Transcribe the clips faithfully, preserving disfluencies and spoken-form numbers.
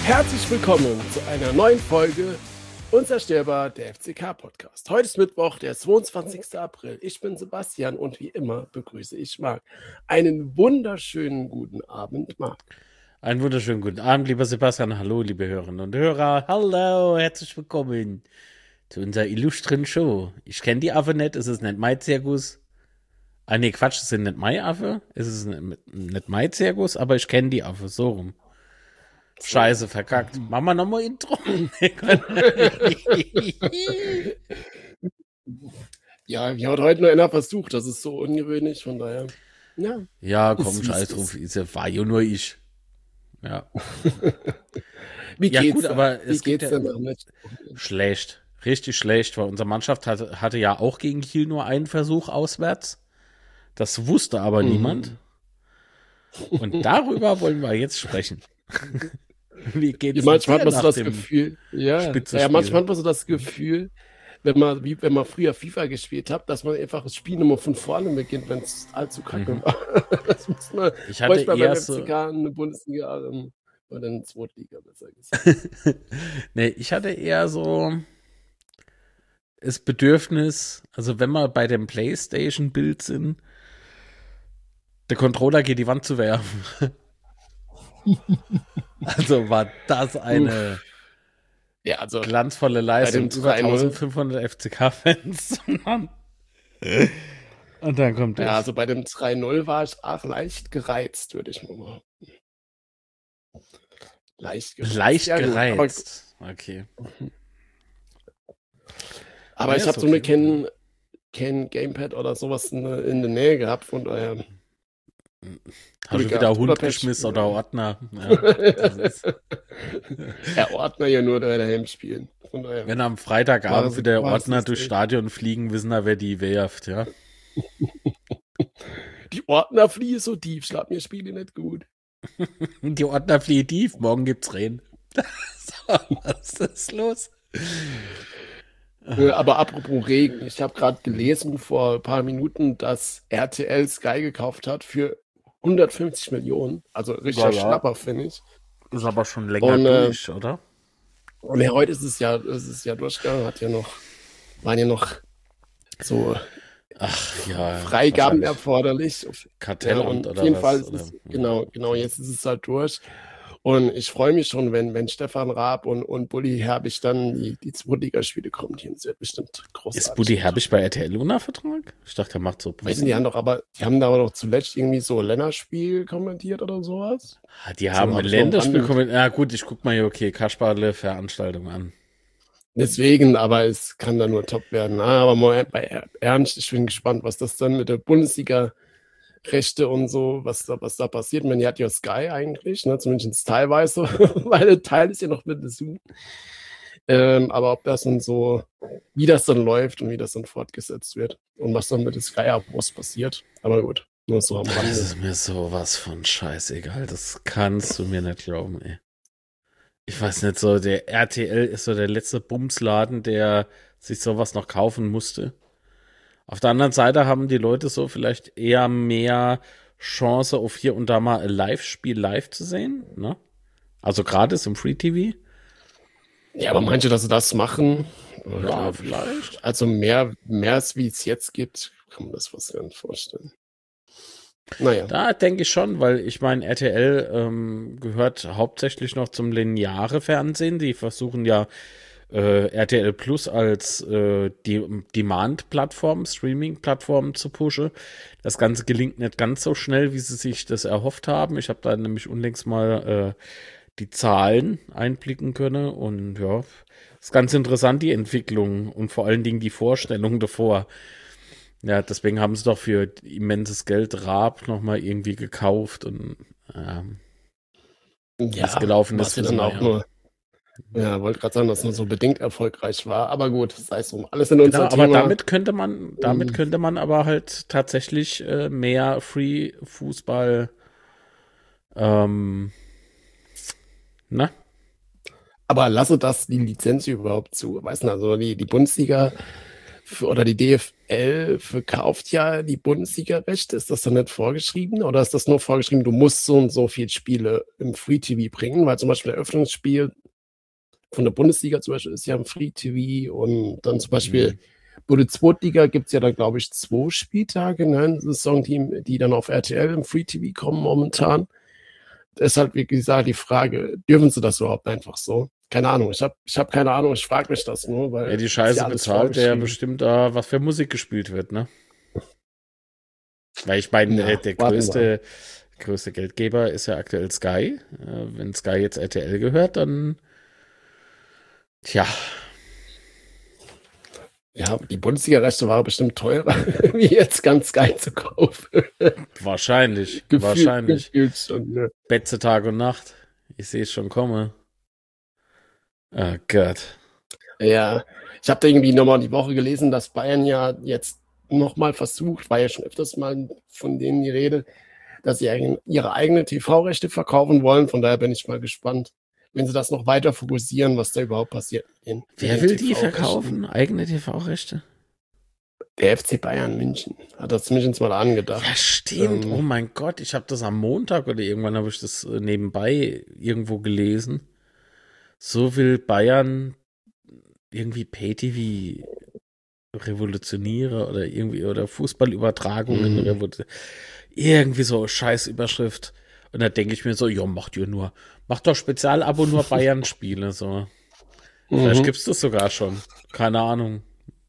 Herzlich willkommen zu einer neuen Folge Unzerstörbar, der F C K-Podcast. Heute ist Mittwoch, der zweiundzwanzigster April. Ich bin Sebastian und wie immer begrüße ich Marc. Einen wunderschönen guten Abend, Marc. Einen wunderschönen guten Abend, lieber Sebastian. Hallo, liebe Hörerinnen und Hörer. Hallo, herzlich willkommen zu unserer illustren Show. Ich kenne die Affe nicht, es ist nicht mein Zirkus. Ah, nee, Quatsch, es sind nicht meine Affe. Es ist nicht mein Zirkus, aber ich kenne die Affe, so rum. Scheiße, verkackt. Machen wir nochmal Intro. Ja, wir haben heute nur einer versucht, das ist so ungewöhnlich, von daher. Ja, ja komm, scheiß drauf, ist, war ja nur ich. Ja. Wie ja, geht's gut, da? aber Wie es geht's gibt ja denn damit? Schlecht, richtig schlecht, weil unsere Mannschaft hatte, hatte ja auch gegen Kiel nur einen Versuch auswärts. Das wusste aber mhm. niemand. Und darüber wollen wir jetzt sprechen. Wie geht's ja, manchmal hat man so das Gefühl, ja, ja, manchmal hat man so das Gefühl, wenn man, wie wenn man früher FIFA gespielt hat, dass man einfach das Spiel nochmal von vorne beginnt, wenn es allzu kacke mhm. war. Das muss man ich hatte beim eher F C K so in der Bundesliga ähm, oder in der Zweitliga besser gesagt. Nee, ich hatte eher so das Bedürfnis, also wenn wir bei dem PlayStation-Bild sind, der Controller geht die Wand zu werfen. Also war das eine Uff. Ja, also glanzvolle Leistung über eintausendfünfhundert F C K-Fans. Und dann kommt ja, also bei dem drei null war ich auch leicht gereizt, würde ich mal behaupten. Leicht gereizt. Leicht ja, gereizt. Aber, okay. Aber ja, ich habe so eine kein, kein Gamepad oder sowas in, in der Nähe gehabt, von daher. Hast du wieder Hund geschmissen oder Ordner? Ja, das ist ja, Ordner ja nur daheim spielen. Von daher wenn am Freitagabend wieder der Ordner durchs Stadion fliegen, wissen wir, wer die werft, ja? Die Ordner fliehen so tief, schlag mir Spiele nicht gut. Die Ordner fliehen tief, morgen gibt's Regen. So, was ist los? Aber apropos Regen, ich habe gerade gelesen vor ein paar Minuten, dass R T L Sky gekauft hat für hundertfünfzig Millionen. Also richtig ja, Schnapper, finde ich. Ist aber schon länger und, durch, äh, oder? Und ja, heute ist es ja, ist es ja durchgegangen, hat ja noch, waren ja noch so Ach, ja, Freigaben erforderlich. Kartellamt ja, oder auf jeden was, Fall ist oder? es, genau, genau, jetzt ist es halt durch. Und ich freue mich schon, wenn, wenn Stefan Raab und, und Bulli Herbig dann die, die Zweitligaspiele kommentieren. Das wird bestimmt großartig. Ist Bulli Herbig bei R T L ohne Vertrag? Ich dachte, er macht so. Weißt du, die haben doch aber, die haben da aber doch zuletzt irgendwie so Länderspiel kommentiert oder sowas. Die haben so, ein Länderspiel kommentiert. Ja, gut, ich guck mal hier, okay, Kasperle Veranstaltung an. Deswegen, aber es kann da nur top werden. Aber mal bei Ernst, ich bin gespannt, was das dann mit der Bundesliga Rechte und so, was da, was da passiert. Man hat ja Sky eigentlich, ne, zumindest teilweise, weil der Teil ist ja noch mit dazu. Ähm, aber ob das dann so, wie das dann läuft und wie das dann fortgesetzt wird und was dann mit den Sky-Abos passiert. Aber gut, nur so am Rande. Das ist mir sowas von scheißegal. Das kannst du mir nicht glauben, ey. Ich weiß nicht, so der R T L ist so der letzte Bumsladen, der sich sowas noch kaufen musste. Auf der anderen Seite haben die Leute so vielleicht eher mehr Chance, auf hier und da mal ein Live-Spiel live zu sehen, ne? Also gratis im Free-T V. Ja, aber manche, dass sie das machen, ja, vielleicht. Also mehr, mehr als wie es jetzt gibt, kann man das fast gar nicht vorstellen. Naja. Da denke ich schon, weil ich meine, R T L ähm, gehört hauptsächlich noch zum lineare Fernsehen. Die versuchen ja äh, R T L Plus als äh, die Demand-Plattform, Streaming-Plattform zu pushen. Das Ganze gelingt nicht ganz so schnell, wie sie sich das erhofft haben. Ich habe da nämlich unlängst mal äh, die Zahlen einblicken können und ja, ist ganz interessant, die Entwicklung und vor allen Dingen die Vorstellung davor. Ja, deswegen haben sie doch für immenses Geld Raab nochmal irgendwie gekauft und ähm, ja, was gelaufen was ist. dann auch ja. nur Ja, wollte gerade sagen, dass es nur so bedingt erfolgreich war, aber gut, das heißt so, alles in unser genau, Thema. Aber damit könnte man, damit könnte man aber halt tatsächlich äh, mehr Free-Fußball ähm, ne? Aber lasse das die Lizenz überhaupt zu? Weißt du, also die, die Bundesliga für, oder die D F L verkauft ja die Bundesliga-Rechte. Ist das dann nicht vorgeschrieben oder ist das nur vorgeschrieben, du musst so und so viele Spiele im Free-T V bringen? Weil zum Beispiel der Eröffnungsspiel von der Bundesliga zum Beispiel ist ja im Free-T V und dann zum Beispiel Mhm. Bundesliga gibt es ja dann, glaube ich, zwei Spieltage, ne, Saisonteam, die dann auf R T L im Free-T V kommen momentan. Deshalb, wie gesagt, die Frage, dürfen sie das überhaupt einfach so? Keine Ahnung, ich habe ich hab keine Ahnung, ich frage mich das nur, weil Ja, die ist Scheiße ja alles bezahlt, der vorgeschrieben. bestimmt da, was für Musik gespielt wird, ne? Weil ich meine, äh, Ja, der warten wir. größte, größte Geldgeber ist ja aktuell Sky. Äh, wenn Sky jetzt R T L gehört, dann tja, Ja, die Bundesliga-Rechte waren bestimmt teurer, wie jetzt ganz geil zu kaufen. wahrscheinlich, Gefühl, wahrscheinlich. gefühlt schon, ne? Betze Tag und Nacht. Ich sehe es schon kommen. Oh Gott. Ja, ich habe da irgendwie nochmal die Woche gelesen, dass Bayern ja jetzt nochmal versucht, war ja schon öfters mal von denen die Rede, dass sie eigen- ihre eigenen T V-Rechte verkaufen wollen. Von daher bin ich mal gespannt, wenn sie das noch weiter fokussieren, was da überhaupt passiert. In, mit Wer den will die T V-Rechten. verkaufen? Eigene T V-Rechte? Der F C Bayern München hat das zumindest mal angedacht. Ja, stimmt. Ähm, Oh mein Gott, ich habe das am Montag oder irgendwann habe ich das äh, nebenbei irgendwo gelesen. So will Bayern irgendwie Pay-T V revolutioniere oder irgendwie oder Fußballübertragungen Mhm. revolutionieren. Irgendwie so Scheißüberschrift. Und da denke ich mir so, ja, macht ihr nur, macht doch Spezialabo nur Bayern-Spiele, so. Vielleicht Mhm. gibt's das sogar schon. Keine Ahnung.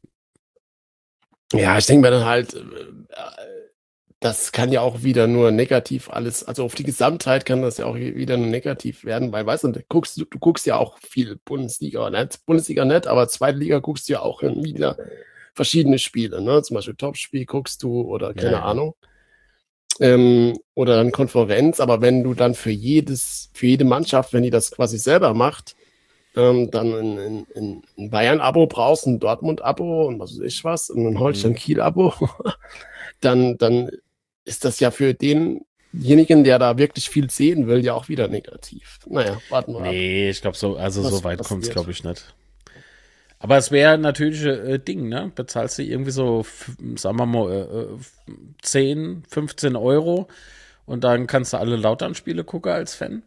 Ja, ich denke mir dann halt, äh, das kann ja auch wieder nur negativ alles, also auf die Gesamtheit kann das ja auch wieder nur negativ werden, weil, weißt du, du guckst, du guckst ja auch viel Bundesliga, nicht Bundesliga nicht, aber zweite Liga guckst du ja auch hin wieder verschiedene Spiele, ne? Zum Beispiel Topspiel guckst du oder keine Ja, ja. Ahnung. Ähm, oder dann Konferenz, aber wenn du dann für jedes, für jede Mannschaft, wenn die das quasi selber macht, ähm, dann ein, ein, ein- ein Bayern-Abo brauchst, ein Dortmund-Abo und was weiß ich was, und ein Holstein-Kiel-Abo, dann, dann ist das ja für denjenigen, der da wirklich viel sehen will, ja auch wieder negativ. Naja, warten wir ab. Nee, ich glaube so, also Was so weit kommt es, passiert. glaube ich, nicht. Aber es wäre natürlich äh, Ding, ne? Bezahlst du irgendwie so, f- sagen wir mal, äh, zehn, fünfzehn Euro und dann kannst du alle Lautern-Spiele gucken als Fan.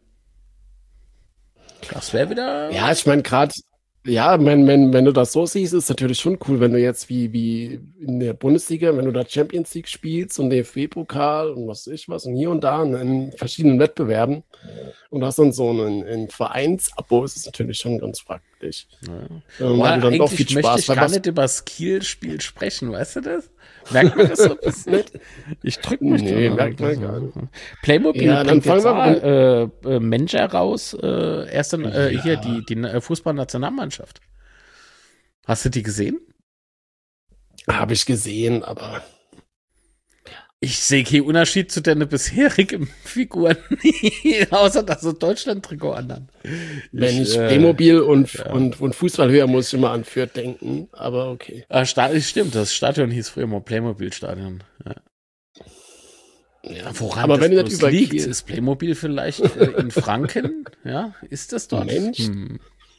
Das wäre wieder. Ja, ich meine, gerade, ja, wenn, wenn, wenn du das so siehst, ist natürlich schon cool, wenn du jetzt wie, wie in der Bundesliga, wenn du da Champions League spielst und D F B-Pokal und was weiß ich was und hier und da in verschiedenen Wettbewerben und hast dann so ein, ein Vereinsabo, ist es natürlich schon ganz praktisch. Ja. Ähm, Boah, weil du dann doch eigentlich viel möchte Spaß ich weil gar was- nicht über das Kiel-Spiel sprechen, weißt du das? Merkt man das so ein bisschen? Ich drück mich Nee, da. merkt man gar nicht. Playmobil Ja, dann bringt jetzt fangen wir auch, äh, äh, Mensch heraus, äh, erst in, äh, Ja. hier die, die äh, Fußballnationalmannschaft. Hast du die gesehen? Habe ich gesehen, aber Ich sehe keinen Unterschied zu deinen bisherigen Figuren, außer dass sie Deutschland-Trikot anhaben. wenn ich, äh, Playmobil und, ja. und, und Fußball höre, muss ich immer an Fürth denken, aber okay. Ah, Sta- stimmt, das Stadion hieß früher mal Playmobil-Stadion. Ja. Ja. Woran aber das wenn bloß nicht über liegt, Kiel, ist Playmobil vielleicht äh, in Franken? Ja, ist das dort? Mensch. Hm.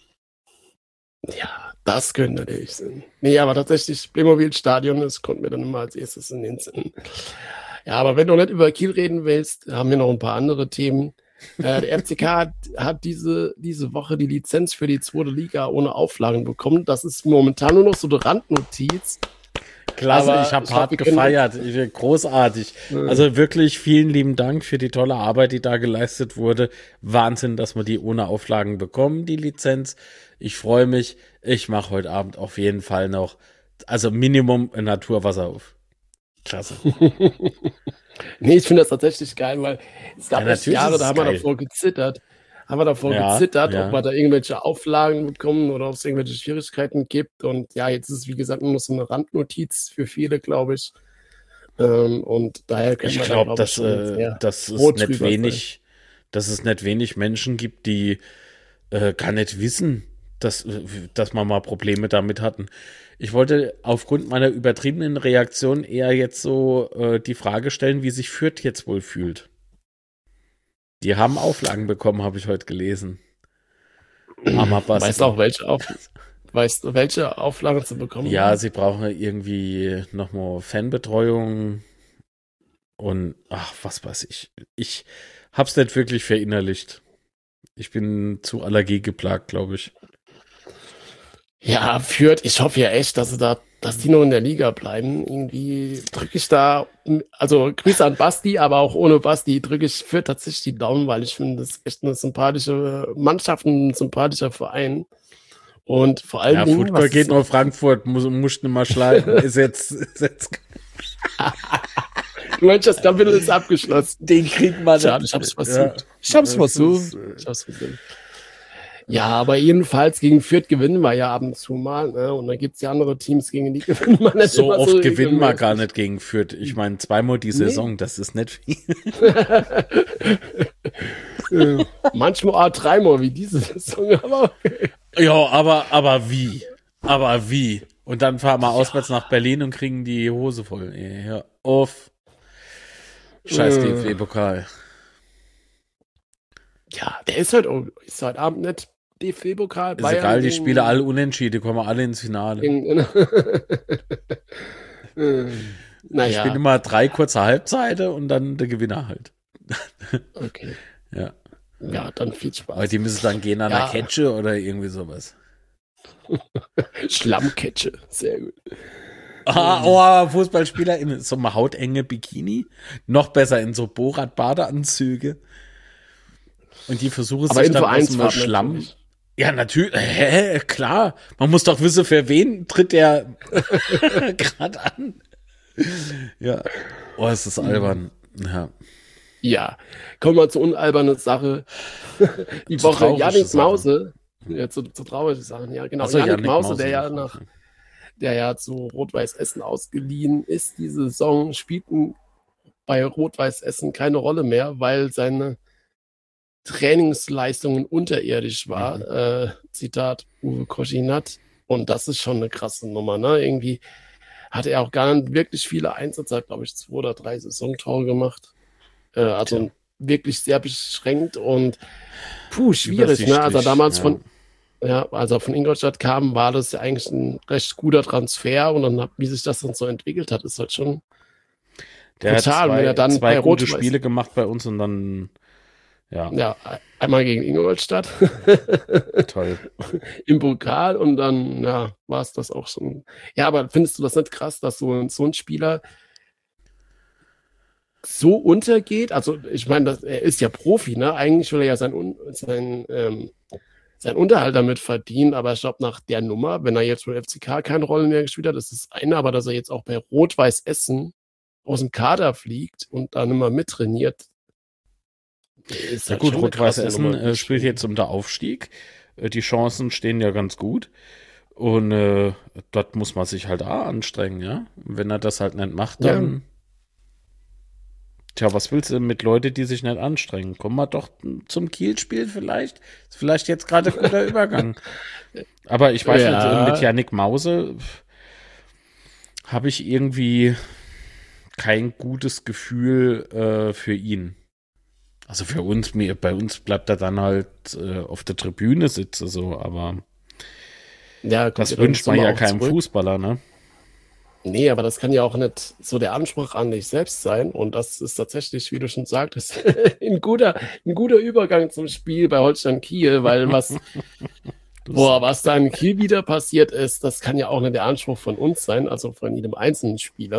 ja, das könnte natürlich sein. Nee, aber tatsächlich, Playmobil-Stadion, das kommt mir dann immer als erstes in den Sinn. Ja, aber wenn du nicht über Kiel reden willst, haben wir noch ein paar andere Themen. Äh, der F C K hat, hat diese, diese Woche die Lizenz für die zweite Liga ohne Auflagen bekommen. Das ist momentan nur noch so eine Randnotiz. Klasse, Aber ich habe ich hart glaub, wir können- gefeiert. Ich, großartig. Also wirklich vielen lieben Dank für die tolle Arbeit, die da geleistet wurde. Wahnsinn, dass wir die ohne Auflagen bekommen, die Lizenz. Ich freue mich. Ich mache heute Abend auf jeden Fall noch, also Minimum Naturwasser auf. Klasse. Nee, ich finde das tatsächlich geil, weil es gab Ja, echt natürlich Jahre, ist da es haben wir geil. davor gezittert. Haben wir davor Ja, gezittert, ja. ob wir da irgendwelche Auflagen bekommen oder ob es irgendwelche Schwierigkeiten gibt. Und ja, jetzt ist es, wie gesagt, nur noch so eine Randnotiz für viele, glaube ich. Ähm, und daher können Ich wir da, glaube, glaub ich, dass, schon äh, sehr dass es froh nicht drüber wenig, dass es nicht wenig Menschen gibt, die äh, gar nicht wissen, dass, äh, dass man mal Probleme damit hatten. Ich wollte aufgrund meiner übertriebenen Reaktion eher jetzt so äh, die Frage stellen, wie sich Fürth jetzt wohl fühlt. Die haben Auflagen bekommen, habe ich heute gelesen. Armer sein. Basti. Weißt du auch, welche, Auf Weißt du, welche Auflagen zu bekommen Ja, haben? sie brauchen irgendwie nochmal Fanbetreuung und ach, was weiß ich. Ich hab's nicht wirklich verinnerlicht. Ich bin zu allergiegeplagt, glaube ich. Ja, Fürth, ich hoffe ja echt, dass sie da, dass die noch in der Liga bleiben. Irgendwie drücke ich da, also Grüße an Basti, aber auch ohne Basti drücke ich Fürth tatsächlich die Daumen, weil ich finde, das ist echt eine sympathische Mannschaft, ein sympathischer Verein. Und vor allen Ja, Dingen, Football was geht ist, noch Frankfurt, muss, muss nicht mal schleifen. Ist jetzt, ist jetzt du meinst, das Kapitel ist abgeschlossen. den kriegt man Schade, ich hab's versucht. Ja, ich hab's das versucht. ist, äh, Ich hab's versucht. Ja, aber jedenfalls gegen Fürth gewinnen wir ja ab und zu mal. Ne? Und dann gibt's ja andere Teams, gegen die gewinnen wir nicht So immer oft so gewinnen wir regelmäßig. gar nicht gegen Fürth. Ich meine, zweimal die Saison, Nee. das ist nicht viel. Ja. Manchmal auch dreimal wie diese Saison, aber okay. Ja, aber, aber wie? Aber wie? Und dann fahren wir auswärts nach Berlin und kriegen die Hose voll. Ey, hör auf. Scheiß Äh. D F B-Pokal. Ja, der ist halt auch, ist heute Abend nicht D F B-Pokal. Ist egal, die Spiele alle unentschieden, die kommen alle ins Finale. In, in, äh, Ich naja, bin immer drei kurze Halbzeiten und dann der Gewinner halt. okay. Ja. Ja, dann viel Aber Spaß. die müssen dann gehen an Ja. der Ketsche oder irgendwie sowas. Schlammketsche, sehr gut. Ah, oh, Fußballspieler in so einem hautenge Bikini. Noch besser in so Borat-Badeanzüge. Und die versuchen Aber sich in dann aus dem Vereinsfarben Schlamm. natürlich. Ja, natürlich. Hä, klar. Man muss doch wissen, für wen tritt der gerade an. Ja. Oh, es ist albern. Ja. Ja, kommen wir zur unalbernen Sache. Die Zu Woche traurige Janik Sache. Mause, ja, zu, zu traurigen Sachen, ja, genau. Ach so, Janik, Yannick Mause, Mause der ja noch. nach, der ja zu Rot-Weiß Essen ausgeliehen ist, diese Saison spielten bei Rot-Weiß Essen keine Rolle mehr, weil seine Trainingsleistungen unterirdisch war. Mhm. Äh, Zitat Uwe Koschinat. Und das ist schon eine krasse Nummer, ne? Irgendwie hat er auch gar nicht wirklich viele Einsätze, hat, glaube ich, zwei oder drei Saisontore gemacht. Äh, also Tja. wirklich sehr beschränkt und puh, schwierig, ne? Also Übersichtlich, damals ja. von, ja, als er von Ingolstadt kam, war das ja eigentlich ein recht guter Transfer und dann, wie sich das dann so entwickelt hat, ist halt schon Der hat brutal, zwei, wenn er dann zwei bei gute Rot-Weiß- Spiele gemacht bei uns und dann, ja, ja, einmal gegen Ingolstadt toll. im Pokal und dann, ja, war es das auch schon. Ja, aber findest du das nicht krass, dass so, so ein Spieler so untergeht? Also, ich meine, das- er ist ja Profi, ne? Eigentlich will er ja sein, Un- sein, ähm, sein Unterhalt damit verdienen, aber ich glaube, nach der Nummer, wenn er jetzt für F C K keine Rolle mehr gespielt hat, ist das eine, aber dass er jetzt auch bei Rot-Weiß Essen aus dem Kader fliegt und da nicht mehr mittrainiert, ist Ja halt gut, schon eine Rot-Weiß krasse Essen Nummer. äh, spielt jetzt um den Aufstieg. Äh, die Chancen stehen ja ganz gut. Und äh, dort muss man sich halt auch anstrengen, ja. Und wenn er das halt nicht macht, Ja. dann. Tja, was willst du mit Leuten, die sich nicht anstrengen? Kommen wir doch zum Kiel-Spiel vielleicht. Ist vielleicht jetzt gerade ein guter Übergang. Aber ich weiß Ja. nicht, äh, mit Yannick Mause habe ich irgendwie kein gutes Gefühl äh, für ihn. Also für uns, mir, bei uns bleibt er dann halt äh, auf der Tribüne sitzen, so, aber Ja, kommt das ja dann wünscht im man Sommer ja auch keinem zurück. Fußballer, ne? Nee, aber das kann ja auch nicht so der Anspruch an dich selbst sein. Und das ist tatsächlich, wie du schon sagtest, ein guter, ein guter Übergang zum Spiel bei Holstein Kiel, weil was, boah, was da in Kiel wieder passiert ist, das kann ja auch nicht der Anspruch von uns sein, also von jedem einzelnen Spieler.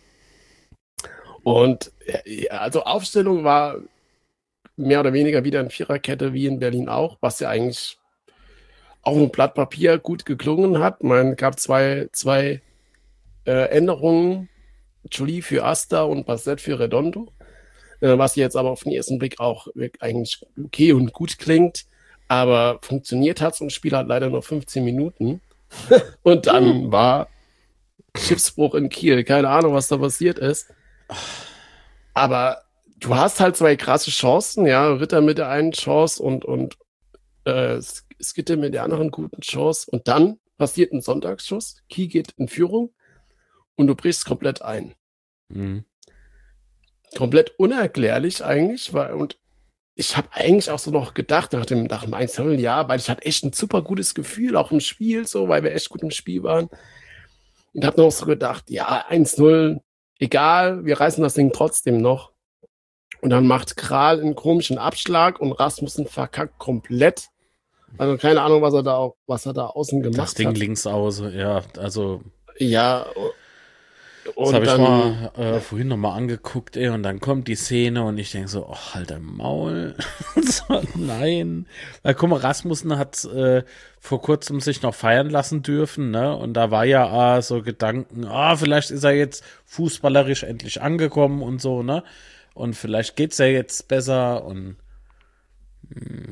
Und ja, also Aufstellung war mehr oder weniger wieder in Viererkette wie in Berlin auch, was ja eigentlich auf dem Blatt Papier gut geklungen hat. Man gab zwei, zwei äh, Änderungen, Jolie für Asta und Bassett für Redondo, äh, was jetzt aber auf den ersten Blick auch wirklich eigentlich okay und gut klingt, aber funktioniert hat so ein Spiel hat leider nur fünfzehn Minuten und dann war Schiffsbruch in Kiel, keine Ahnung, was da passiert ist, aber du hast halt zwei krasse Chancen, ja, Ritter mit der einen Chance und, und äh, Skitte mit der anderen guten Chance und dann passiert ein Sonntagsschuss, Kiel geht in Führung und du brichst komplett ein. Mhm. Komplett unerklärlich eigentlich, weil, und ich habe eigentlich auch so noch gedacht, nach dem, nach dem eins null, ja, weil ich hatte echt ein super gutes Gefühl, auch im Spiel, so, weil wir echt gut im Spiel waren. Und habe noch so gedacht, ja, eins null, egal, wir reißen das Ding trotzdem noch. Und dann macht Kral einen komischen Abschlag und Rasmussen verkackt komplett. Also keine Ahnung, was er da, was er da außen gemacht hat. Das Ding hat. links außen, ja, also. Ja. Und das habe ich mal äh, vorhin nochmal angeguckt, ey, und dann kommt die Szene und ich denke so, oh, halt dein Maul. So, nein. Weil, guck mal, Rasmussen hat äh, vor kurzem sich noch feiern lassen dürfen, ne? Und da war ja äh, so Gedanken, ah, oh, vielleicht ist er jetzt fußballerisch endlich angekommen und so, ne? Und vielleicht geht's ja jetzt besser und hm.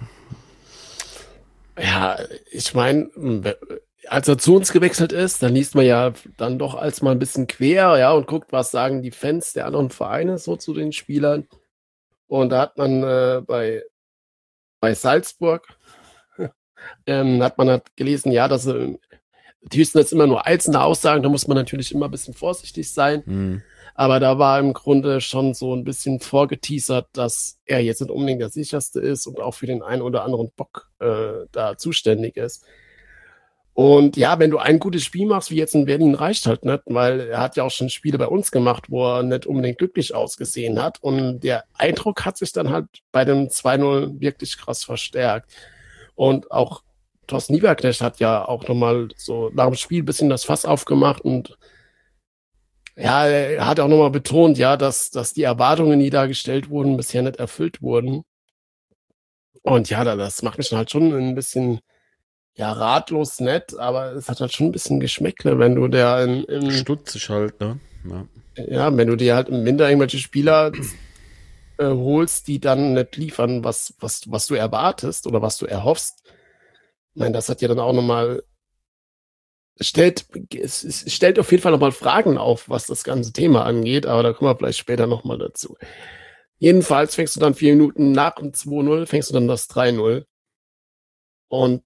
Ja, ich meine, als er zu uns gewechselt ist, dann liest man ja dann doch als mal ein bisschen quer, ja, und guckt, was sagen die Fans der anderen Vereine so zu den Spielern. Und da hat man äh, bei, bei Salzburg, ähm, hat man halt gelesen, ja, dass äh, die höchsten jetzt immer nur einzelne Aussagen, da muss man natürlich immer ein bisschen vorsichtig sein. Mhm. Aber da war im Grunde schon so ein bisschen vorgeteasert, dass er jetzt nicht unbedingt der sicherste ist und auch für den einen oder anderen Bock äh, da zuständig ist. Und ja, wenn du ein gutes Spiel machst, wie jetzt in Berlin, reicht halt nicht, weil er hat ja auch schon Spiele bei uns gemacht, wo er nicht unbedingt glücklich ausgesehen hat. Und der Eindruck hat sich dann halt bei dem zwei null wirklich krass verstärkt. Und auch Thorsten Lieberknecht hat ja auch nochmal so nach dem Spiel ein bisschen das Fass aufgemacht und ja, er hat auch nochmal betont, ja, dass, dass die Erwartungen, die da gestellt wurden, bisher nicht erfüllt wurden. Und ja, das macht mich dann halt schon ein bisschen, ja, ratlos nett, aber es hat halt schon ein bisschen Geschmäckle, wenn du der in, in stutzig halt, ne? Ja. ja, wenn du dir halt im Winter irgendwelche Spieler äh, holst, die dann nicht liefern, was, was, was du erwartest oder was du erhoffst. Ich meine, das hat ja dann auch nochmal Stellt, es, es stellt auf jeden Fall nochmal Fragen auf, was das ganze Thema angeht, aber da kommen wir vielleicht später nochmal dazu. Jedenfalls fängst du dann vier Minuten nach dem zwei null, fängst du dann das drei null. Und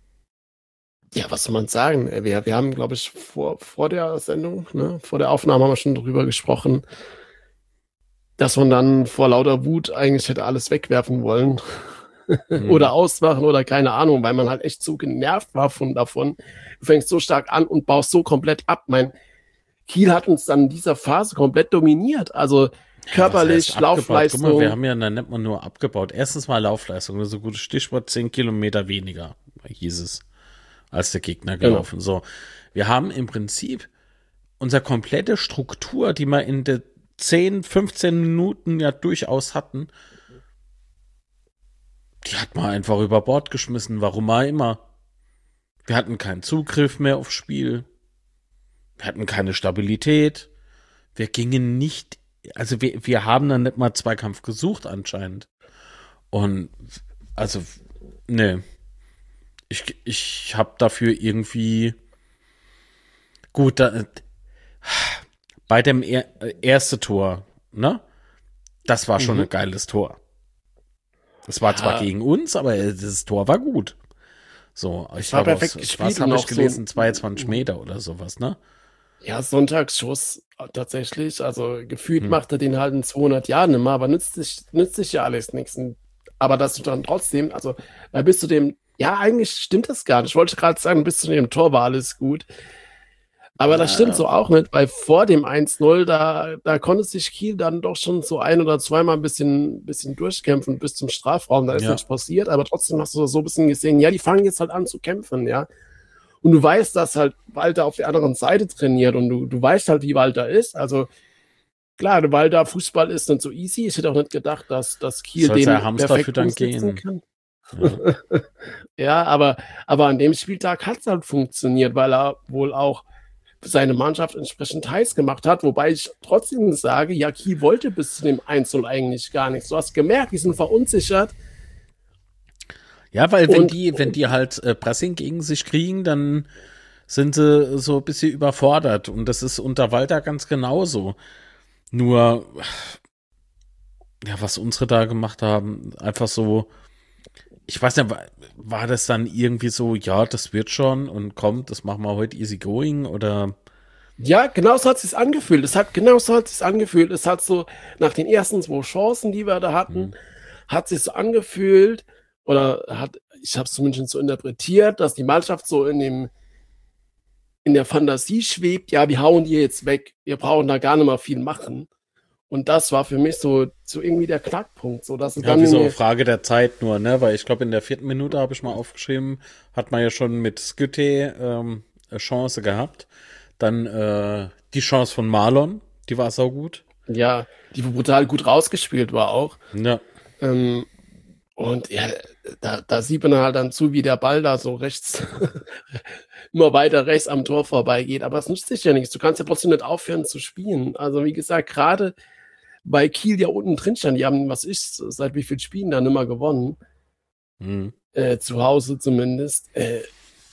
ja, was soll man sagen? Wir, wir haben, glaube ich, vor, vor der Sendung, ne, vor der Aufnahme haben wir schon drüber gesprochen, dass man dann vor lauter Wut eigentlich hätte alles wegwerfen wollen. Mhm. Oder ausmachen oder keine Ahnung, weil man halt echt so genervt war von davon. Du fängst so stark an und baust so komplett ab. Mein Kiel hat uns dann in dieser Phase komplett dominiert. Also körperlich, ja, Laufleistung. Guck mal, wir haben ja dann nicht mal nur abgebaut. Erstens mal Laufleistung, das ist ein gutes Stichwort, zehn Kilometer weniger, hieß es, als der Gegner gelaufen. Genau. So, wir haben im Prinzip unsere komplette Struktur, die wir in den zehn, fünfzehn Minuten ja durchaus hatten, die hat man einfach über Bord geschmissen, warum auch immer. Wir hatten keinen Zugriff mehr aufs Spiel. Wir hatten keine Stabilität. Wir gingen nicht, also wir, wir haben dann nicht mal Zweikampf gesucht anscheinend. Und, also, ne. Ich, ich hab dafür irgendwie, gut, da, bei dem er, erste Tor, ne? Das war schon mhm. ein geiles Tor. Es war ja. zwar gegen uns, aber das Tor war gut. So, ich war perfekt gespielt. Was habe ich gelesen? So zweiundzwanzig Meter oder sowas, ne? Ja, Sonntagsschuss tatsächlich. Also gefühlt hm. macht er den halt in zweihundert Jahren immer, aber nützt sich, nützt sich ja alles nichts. Aber dass du dann trotzdem, also weil bis zu dem, ja, eigentlich stimmt das gar nicht. Ich wollte gerade sagen, bis zu dem Tor war alles gut. Aber das stimmt so auch nicht, weil vor dem eins null, da, da konnte sich Kiel dann doch schon so ein- oder zweimal ein bisschen, bisschen durchkämpfen bis zum Strafraum. Da ist ja. nichts passiert, aber trotzdem hast du so ein bisschen gesehen, ja, die fangen jetzt halt an zu kämpfen, ja. Und du weißt, dass halt Walter auf der anderen Seite trainiert und du, du weißt halt, wie Walter ist. Also klar, Walter Fußball ist nicht so easy. Ich hätte auch nicht gedacht, dass, dass Kiel Soll den der Hamster perfekt dann gehen kann. Ja, ja aber, aber an dem Spieltag hat es halt funktioniert, weil er wohl auch seine Mannschaft entsprechend heiß gemacht hat, wobei ich trotzdem sage, ja, Kiel wollte bis zu dem eins null eigentlich gar nichts. Du hast gemerkt, die sind verunsichert. Ja, weil wenn und, die, wenn die halt äh, Pressing gegen sich kriegen, dann sind sie so ein bisschen überfordert und das ist unter Walter ganz genauso. Nur, ja, was unsere da gemacht haben, einfach so, ich weiß nicht, war, war das dann irgendwie so, ja, das wird schon und kommt, das machen wir heute easy going oder? Ja, genau so hat es sich angefühlt. Es hat genau so hat es sich angefühlt. Es hat so nach den ersten zwei Chancen, die wir da hatten, mhm. hat sich so angefühlt, oder hat, ich habe es zumindest so interpretiert, dass die Mannschaft so in dem in der Fantasie schwebt, ja, wir hauen die jetzt weg, wir brauchen da gar nicht mal viel machen. Und das war für mich so, so irgendwie der Knackpunkt, so dass es Ja, dann wie so in eine der- Frage der Zeit nur, ne? Weil ich glaube, in der vierten Minute habe ich mal aufgeschrieben, hat man ja schon mit Skytte ähm, eine Chance gehabt. Dann äh, die Chance von Marlon, die war saugut. ja, die brutal gut rausgespielt war auch. Ja. Ähm, und ja, da, da sieht man halt dann zu, wie der Ball da so rechts, immer weiter rechts am Tor vorbeigeht. Aber es nützt sich ja nichts. Du kannst ja trotzdem nicht aufhören zu spielen. Also wie gesagt, gerade bei Kiel ja unten drin stand, die haben, was ich, seit wie vielen Spielen da nimmer gewonnen. Mhm. Äh, zu Hause zumindest. Äh,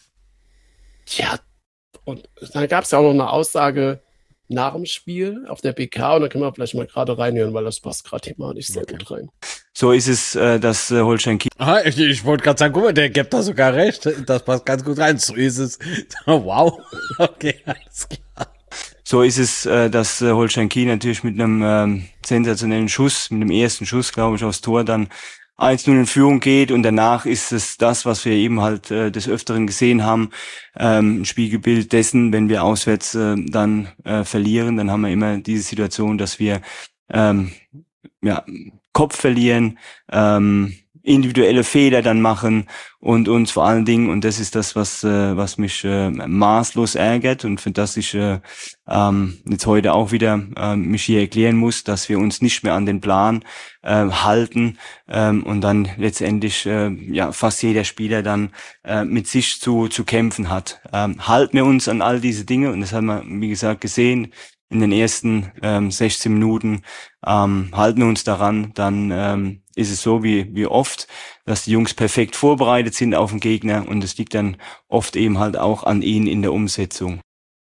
tja, und dann gab es ja auch noch eine Aussage nach dem Spiel auf der B K und da können wir vielleicht mal gerade reinhören, weil das passt gerade thematisch sehr Okay. gut rein. So ist es, äh, dass äh, Holstein Kiel Aha, ich, ich wollte gerade sagen, guck mal, der gibt da sogar recht. Das passt ganz gut rein. So ist es. Wow. Okay, alles klar. So ist es, äh, dass äh, Holstein Kiel natürlich mit einem ähm, sensationellen Schuss, mit dem ersten Schuss, glaube ich, aufs Tor dann eins null in Führung geht und danach ist es das, was wir eben halt äh, des Öfteren gesehen haben, ähm, ein Spiegelbild dessen, wenn wir auswärts äh, dann äh, verlieren, dann haben wir immer diese Situation, dass wir ähm, ja, Kopf verlieren, ähm, individuelle Fehler dann machen und uns vor allen Dingen, und das ist das, was äh, was mich äh, maßlos ärgert und für das ich äh, ähm, jetzt heute auch wieder äh, mich hier erklären muss, dass wir uns nicht mehr an den Plan äh, halten ähm, und dann letztendlich äh, ja fast jeder Spieler dann äh, mit sich zu zu kämpfen hat. Ähm, halten wir uns an all diese Dinge, und das haben wir, wie gesagt, gesehen in den ersten ähm, sechzehn Minuten, ähm, halten wir uns daran, dann ähm, ist es so wie wie oft, dass die Jungs perfekt vorbereitet sind auf den Gegner, und es liegt dann oft eben halt auch an ihnen in der Umsetzung.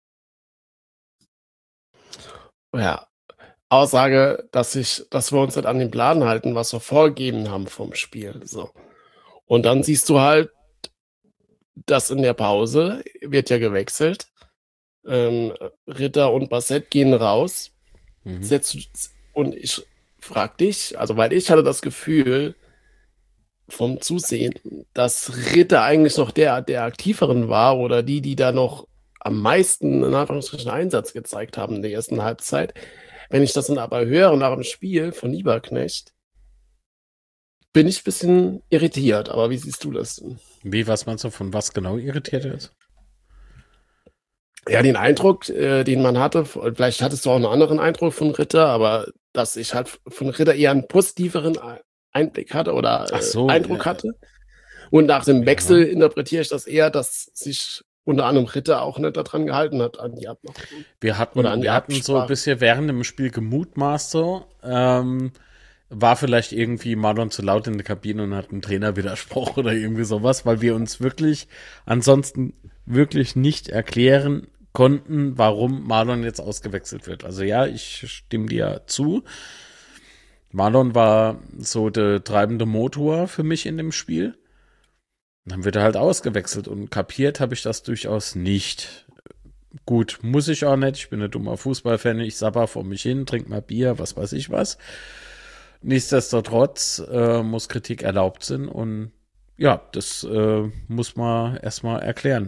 Ja, Aussage, dass ich, dass wir uns nicht an den Plan halten, was wir vorgegeben haben vom Spiel. So. Und dann siehst du halt, dass in der Pause wird ja gewechselt. Ähm, Ritter und Bassett gehen raus. Mhm. Setzt, und ich frag dich, also weil ich hatte das Gefühl vom Zusehen, dass Ritter eigentlich noch der, der aktiveren war oder die, die da noch am meisten in Anführungsstrichen Einsatz gezeigt haben in der ersten Halbzeit. Wenn ich das dann aber höre nach dem Spiel von Lieberknecht, bin ich ein bisschen irritiert. Aber wie siehst du das denn? Wie, was meinst du, von was genau irritiert ist? Ja, den Eindruck, äh, den man hatte, vielleicht hattest du auch einen anderen Eindruck von Ritter, aber dass ich halt von Ritter eher einen positiveren Einblick hatte oder Ach so, äh, Eindruck ja. hatte. Und nach dem Ja. Wechsel interpretiere ich das eher, dass sich unter anderem Ritter auch nicht daran gehalten hat, an die Abmachung. Wir hatten, Oder an die wir hatten so ein Absprache. bisschen während dem Spiel gemutmaßt so, ähm, war vielleicht irgendwie Marlon zu laut in der Kabine und hat dem Trainer widersprochen oder irgendwie sowas, weil wir uns wirklich ansonsten wirklich nicht erklären konnten, warum Marlon jetzt ausgewechselt wird. Also ja, ich stimme dir zu. Marlon war so der treibende Motor für mich in dem Spiel. Dann wird er halt ausgewechselt und kapiert habe ich das durchaus nicht. Gut, muss ich auch nicht. Ich bin ein dummer Fußballfan. Ich sabber vor mich hin, trink mal Bier, was weiß ich was. Nichtsdestotrotz äh, muss Kritik erlaubt sein und ja, das äh, muss man erstmal erklären.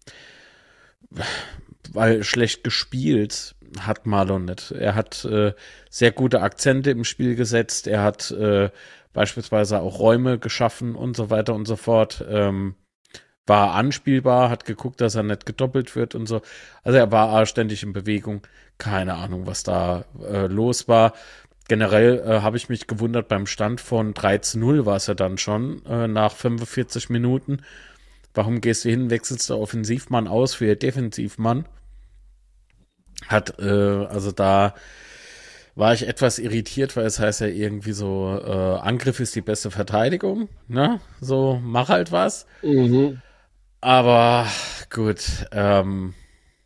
Weil schlecht gespielt hat Marlon nicht. Er hat äh, sehr gute Akzente im Spiel gesetzt. Er hat äh, beispielsweise auch Räume geschaffen und so weiter und so fort. Ähm, war anspielbar, hat geguckt, dass er nicht gedoppelt wird und so. Also er war ständig in Bewegung. Keine Ahnung, was da äh, los war. Generell äh, habe ich mich gewundert, beim Stand von drei zu null war es ja dann schon äh, nach fünfundvierzig Minuten. Warum gehst du hin, wechselst du Offensivmann aus für Defensivmann? Hat, äh, also da war ich etwas irritiert, weil es heißt ja irgendwie so, äh, Angriff ist die beste Verteidigung, ne? So, mach halt was. Mhm. Aber gut, ähm,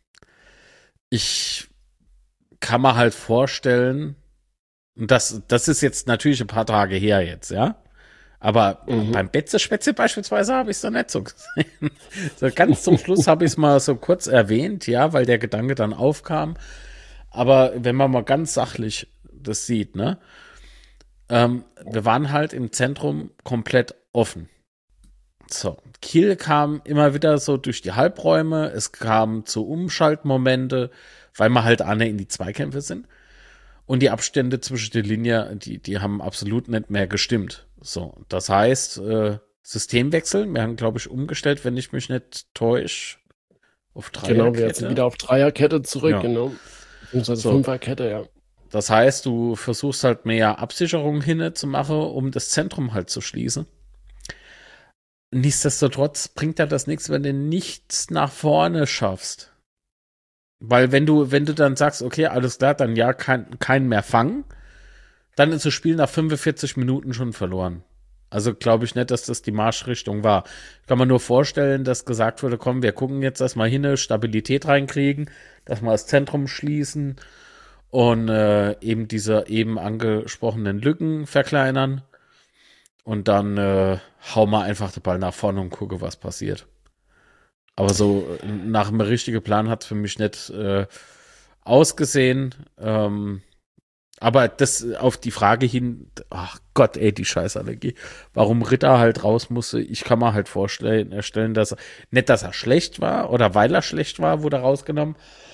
ich kann mir halt vorstellen, und das, das ist jetzt natürlich ein paar Tage her jetzt, ja? Aber Mhm. beim Betze-Spätzle beispielsweise habe ich es noch nicht so gesehen. So ganz zum Schluss habe ich es mal so kurz erwähnt, ja, weil der Gedanke dann aufkam. Aber wenn man mal ganz sachlich das sieht, ne? ähm, wir waren halt im Zentrum komplett offen. So, Kiel kam immer wieder so durch die Halbräume, es kam zu Umschaltmomente, weil wir halt alle in die Zweikämpfe sind. Und die Abstände zwischen der Linie, die, die haben absolut nicht mehr gestimmt. So, das heißt, äh, Systemwechsel, wir haben, glaube ich, umgestellt, wenn ich mich nicht täusche, auf Dreierkette. Genau, wir jetzt wieder auf Dreierkette zurück, Ja. genau. Beziehungsweise So. Fünferkette, ja. Das heißt, du versuchst halt mehr Absicherung hin zu machen, um das Zentrum halt zu schließen. Nichtsdestotrotz bringt ja das nichts, wenn du nichts nach vorne schaffst. Weil wenn du, wenn du dann sagst, okay, alles klar, dann ja, kein, kein mehr fangen, dann ist das Spiel nach fünfundvierzig Minuten schon verloren. Also glaube ich nicht, dass das die Marschrichtung war. Ich kann mir nur vorstellen, dass gesagt wurde, komm, wir gucken jetzt erstmal hin, Stabilität reinkriegen, dass wir das Zentrum schließen und äh, eben diese eben angesprochenen Lücken verkleinern. Und dann äh, hauen wir einfach den Ball nach vorne und gucke, was passiert. Aber so nach einem richtigen Plan hat es für mich nicht äh, ausgesehen. Ähm, aber das auf die Frage hin, ach Gott, ey, die Scheißallergie, warum Ritter halt raus musste, ich kann mir halt vorstellen, erstellen, dass er, nicht, dass er schlecht war oder weil er schlecht war, wurde er rausgenommen,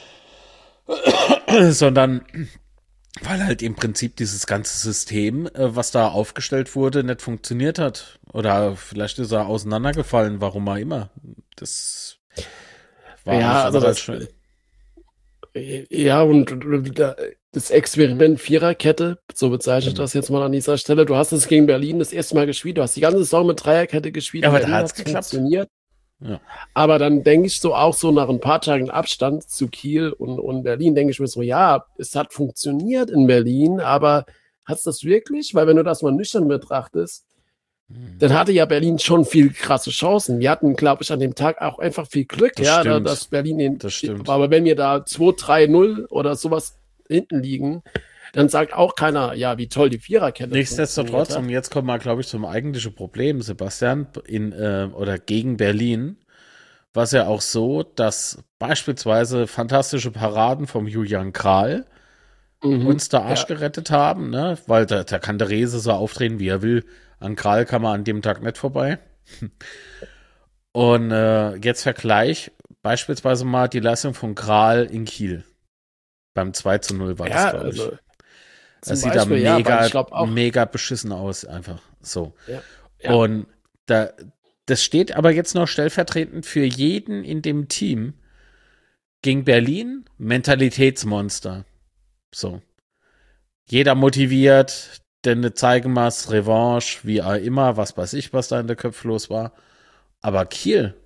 sondern weil halt im Prinzip dieses ganze System, äh, was da aufgestellt wurde, nicht funktioniert hat. Oder vielleicht ist er auseinandergefallen, warum auch immer. Das war Ja, also das, schön. Ja, und, und das Experiment Viererkette, so bezeichne ich Mhm. das jetzt mal an dieser Stelle. Du hast es gegen Berlin das erste Mal gespielt. Du hast die ganze Saison mit Dreierkette gespielt. Ja, aber Berlin da hat's hat's geklappt. funktioniert. Ja. Aber dann denke ich so auch so nach ein paar Tagen Abstand zu Kiel und, und Berlin, denke ich mir so, ja, es hat funktioniert in Berlin, aber hat es das wirklich? Weil wenn du das mal nüchtern betrachtest, Mhm. dann hatte ja Berlin schon viel krasse Chancen. Wir hatten, glaube ich, an dem Tag auch einfach viel Glück, Das ja, da, stimmt. dass Berlin den. Das stimmt. Aber wenn wir da zwei drei null oder sowas hinten liegen, dann sagt auch keiner, ja, wie toll die Viererkette Nichtsdestotrotz, funktioniert und jetzt kommen wir, glaube ich, zum eigentlichen Problem, Sebastian, in, äh, oder gegen Berlin, war es ja auch so, dass beispielsweise fantastische Paraden vom Julian Kral hat. Mhm. uns der Arsch Ja. gerettet haben, ne? Weil da, da kann der Rese so auftreten, wie er will. An Kral kann man an dem Tag nicht vorbei. Und äh, jetzt Vergleich beispielsweise mal die Leistung von Kral in Kiel. Beim zwei zu null war Ja, das, glaube ich. also, Das zum sieht da Beispiel, ja, mega, weil ich glaub auch- mega beschissen aus, einfach so. Ja, ja. Und da, das steht aber jetzt noch stellvertretend für jeden in dem Team. Gegen Berlin, Mentalitätsmonster. So. Jeder motiviert, denn zeigen wir's, Revanche, wie auch immer, was weiß ich, was da in der Köpfe los war. Aber Kiel,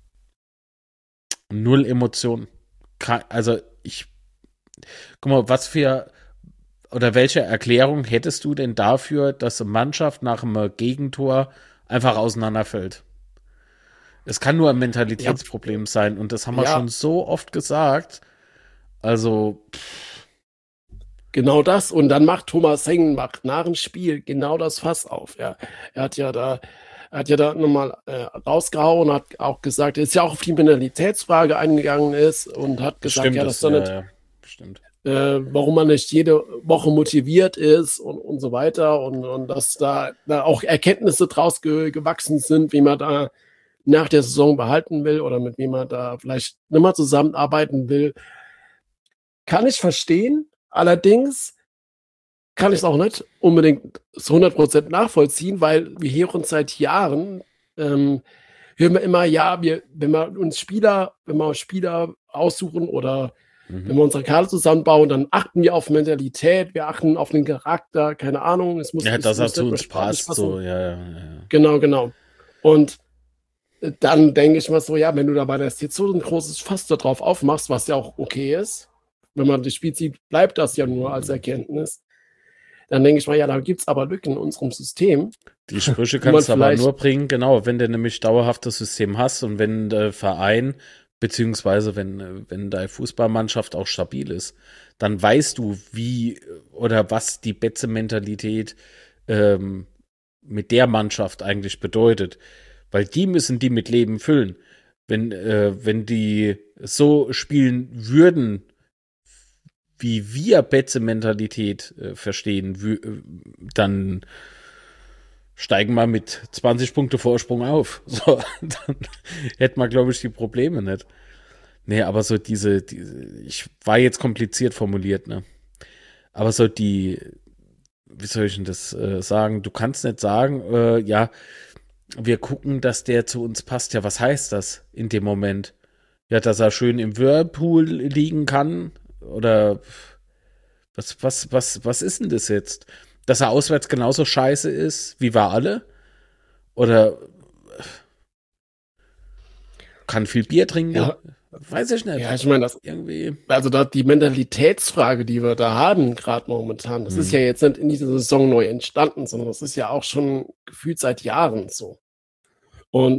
null Emotionen. Kein- Also ich, guck mal, was für, oder welche Erklärung hättest du denn dafür, dass eine Mannschaft nach einem Gegentor einfach auseinanderfällt? Es kann nur ein Mentalitätsproblem sein und das haben wir Ja. schon so oft gesagt. Also, Genau das. Und dann macht Thomas Hengen macht nach dem Spiel genau das Fass auf. Ja. Er hat ja da, er hat ja da nochmal äh, rausgehauen, hat auch gesagt, er ist ja auch auf die Mentalitätsfrage eingegangen ist und hat gesagt, ja, das ist doch nicht, ja, stimmt. äh, warum man nicht jede Woche motiviert ist und, und so weiter und, und dass da, da auch Erkenntnisse draus ge gewachsen sind, wie man da nach der Saison behalten will oder mit wem man da vielleicht nicht mehr zusammenarbeiten will. Kann ich verstehen. Allerdings kann ich es auch nicht unbedingt zu hundert Prozent nachvollziehen, weil wir hören seit Jahren, ähm, hören wir immer, ja, wir, wenn wir uns Spieler, wenn wir Spieler aussuchen oder Mhm. wenn wir unsere Kader zusammenbauen, dann achten wir auf Mentalität, wir achten auf den Charakter, keine Ahnung, es muss, Ja, es dass er muss zu nicht nur uns sportlich passt, passen. so, ja, ja, ja. Genau, genau. Und äh, dann denke ich mal so, ja, wenn du dabei das jetzt so ein großes Fass da drauf aufmachst, was ja auch okay ist, wenn man das Spiel sieht, bleibt das ja nur als Erkenntnis, dann denke ich mal, ja, da gibt es aber Lücken in unserem System. Die Sprüche Wo man kannst du aber vielleicht- nur bringen, genau, wenn du nämlich dauerhaftes System hast und wenn der Verein, beziehungsweise wenn, wenn deine Fußballmannschaft auch stabil ist, dann weißt du, wie oder was die Betze-Mentalität ähm, mit der Mannschaft eigentlich bedeutet. Weil die müssen die mit Leben füllen. Wenn, äh, wenn die so spielen würden, wie wir Betze-Mentalität äh, verstehen, wie, äh, dann steigen wir mit zwanzig Punkte Vorsprung auf. So, dann hätten wir, glaube ich, die Probleme nicht. Nee, aber so diese, diese, ich war jetzt kompliziert formuliert, ne? Aber so die, wie soll ich denn das äh, sagen? Du kannst nicht sagen, äh, ja, wir gucken, dass der zu uns passt. Ja, was heißt das in dem Moment? Ja, dass er schön im Whirlpool liegen kann? Oder was, was, was, was ist denn das jetzt? Dass er auswärts genauso scheiße ist, wie wir alle? Oder kann viel Bier trinken? Ja. Weiß ich nicht. Ja, ich meine, das irgendwie. Also da die Mentalitätsfrage, die wir da haben, gerade momentan, das Mhm. ist ja jetzt nicht in dieser Saison neu entstanden, sondern das ist ja auch schon gefühlt seit Jahren so. Und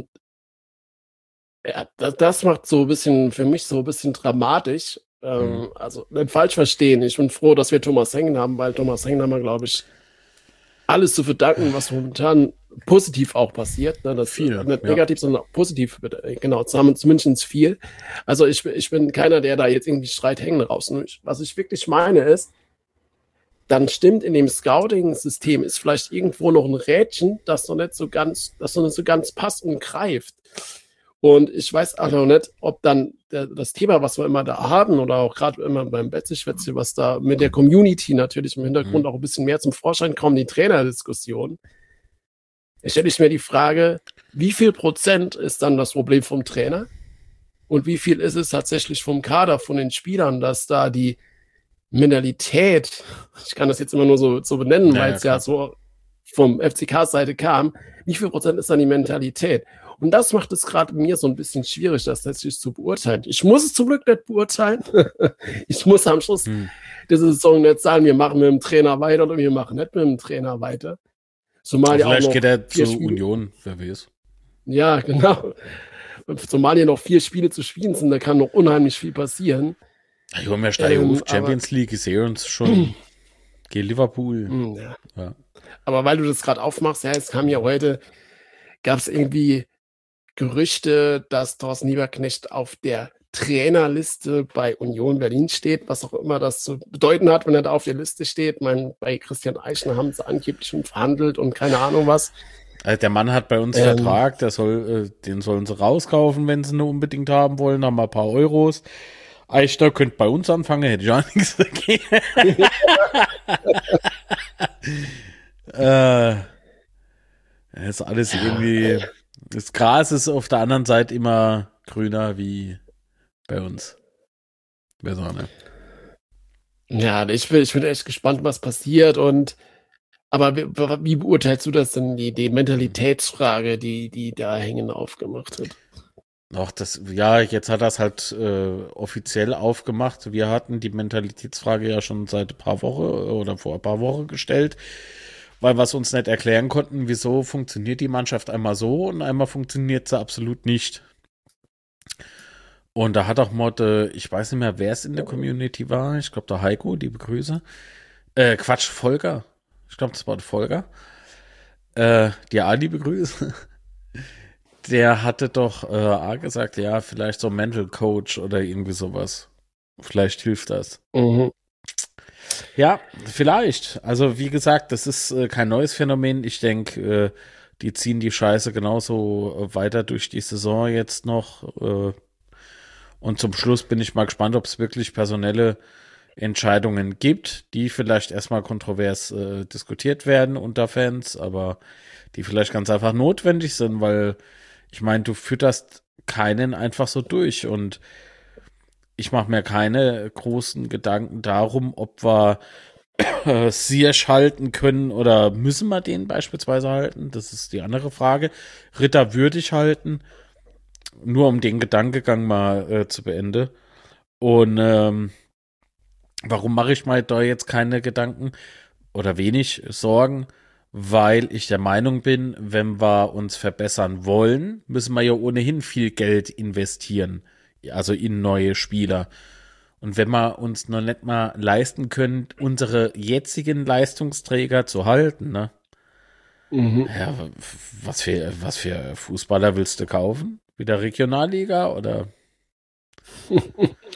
ja, das, das macht so ein bisschen, für mich so ein bisschen dramatisch. Ähm, Mhm. Also nicht falsch verstehen. Ich bin froh, dass wir Thomas Hengen haben, weil Thomas Hengen haben wir, glaube ich, alles zu verdanken, was momentan positiv auch passiert. Ne? Das Viel, nicht ja. negativ, sondern auch positiv. Genau, zusammen zumindest viel. Also ich, ich bin keiner, der da jetzt irgendwie Streit hängen raus. Nur ich, was ich wirklich meine ist, dann stimmt in dem Scouting-System ist vielleicht irgendwo noch ein Rädchen, das noch nicht so ganz, das noch nicht so ganz passt und greift. Und ich weiß auch noch nicht, ob dann der, das Thema, was wir immer da haben, oder auch gerade immer beim Betze-Schwätze, was da mit der Community natürlich im Hintergrund auch ein bisschen mehr zum Vorschein kommt, die Trainerdiskussion. Da stelle ich mir die Frage, wie viel Prozent ist dann das Problem vom Trainer? Und wie viel ist es tatsächlich vom Kader, von den Spielern, dass da die Mentalität, ich kann das jetzt immer nur so, so benennen, Ja, weil ja, es ja klar. so vom F C K-Seite kam, wie viel Prozent ist dann die Mentalität? Und das macht es gerade mir so ein bisschen schwierig, das letztlich zu beurteilen. Ich muss es zum Glück nicht beurteilen. Ich muss am Schluss Hm. dieser Saison nicht sagen, wir machen mit dem Trainer weiter oder wir machen nicht mit dem Trainer weiter. Zumal ja auch Vielleicht noch geht er vier zur Spiele- Union, wer weiß. Ja, genau. Und zumal hier noch vier Spiele zu spielen sind, da kann noch unheimlich viel passieren. Ja, Jo, wir steigen Ähm, auf, Champions League, ich sehe uns schon. Geh Liverpool. Hm, ja. Ja. Aber weil du das gerade aufmachst, ja, es kam ja heute, gab es irgendwie Gerüchte, dass Thorsten Lieberknecht auf der Trainerliste bei Union Berlin steht, was auch immer das zu bedeuten hat, wenn er da auf der Liste steht. Ich meine, bei Christian Eichner haben sie angeblich schon verhandelt und keine Ahnung was. Also der Mann hat bei uns Ähm. Vertrag, der soll, äh, den sollen sie rauskaufen, wenn sie ihn unbedingt haben wollen, haben wir ein paar Euros. Eichner könnte bei uns anfangen, hätte ich auch nichts dagegen. äh, ist alles irgendwie, das Gras ist auf der anderen Seite immer grüner wie bei uns. Wer so, ne? Ja, ich bin, ich bin echt gespannt, was passiert. Und aber wie, wie beurteilst du das denn, die, die Mentalitätsfrage, die, die da hängen aufgemacht wird? Ach, das, ja, jetzt hat das halt äh, offiziell aufgemacht. Wir hatten die Mentalitätsfrage ja schon seit ein paar Wochen oder vor ein paar Wochen gestellt, weil wir es uns nicht erklären konnten, wieso funktioniert die Mannschaft einmal so und einmal funktioniert sie absolut nicht. Und da hat auch mal, äh, ich weiß nicht mehr, wer es in der Community war. Ich glaube, der Heiko, liebe Grüße. Äh, Quatsch, Volker. Ich glaube, das war der Volker. Äh, ja, liebe Grüße. Der hatte doch äh, auch gesagt, ja, vielleicht so Mental Coach oder irgendwie sowas. Vielleicht hilft das. Mhm. Ja, vielleicht. Also wie gesagt, das ist äh, kein neues Phänomen. Ich denke, äh, die ziehen die Scheiße genauso äh, weiter durch die Saison jetzt noch. Äh, und zum Schluss bin ich mal gespannt, ob es wirklich personelle Entscheidungen gibt, die vielleicht erstmal kontrovers äh, diskutiert werden unter Fans, aber die vielleicht ganz einfach notwendig sind, weil ich meine, du fütterst keinen einfach so durch und ich mache mir keine großen Gedanken darum, ob wir äh, Ziyech halten können oder müssen wir den beispielsweise halten. Das ist die andere Frage. Ritter würde ich halten, nur um den Gedankengang mal äh, zu beenden. Und ähm, warum mache ich mir da jetzt keine Gedanken oder wenig Sorgen? Weil ich der Meinung bin, wenn wir uns verbessern wollen, müssen wir ja ohnehin viel Geld investieren. Also in neue Spieler. Und wenn wir uns noch nicht mal leisten können, unsere jetzigen Leistungsträger zu halten, ne? Mhm. Ja, was für, was für Fußballer willst du kaufen? Wieder Regionalliga oder?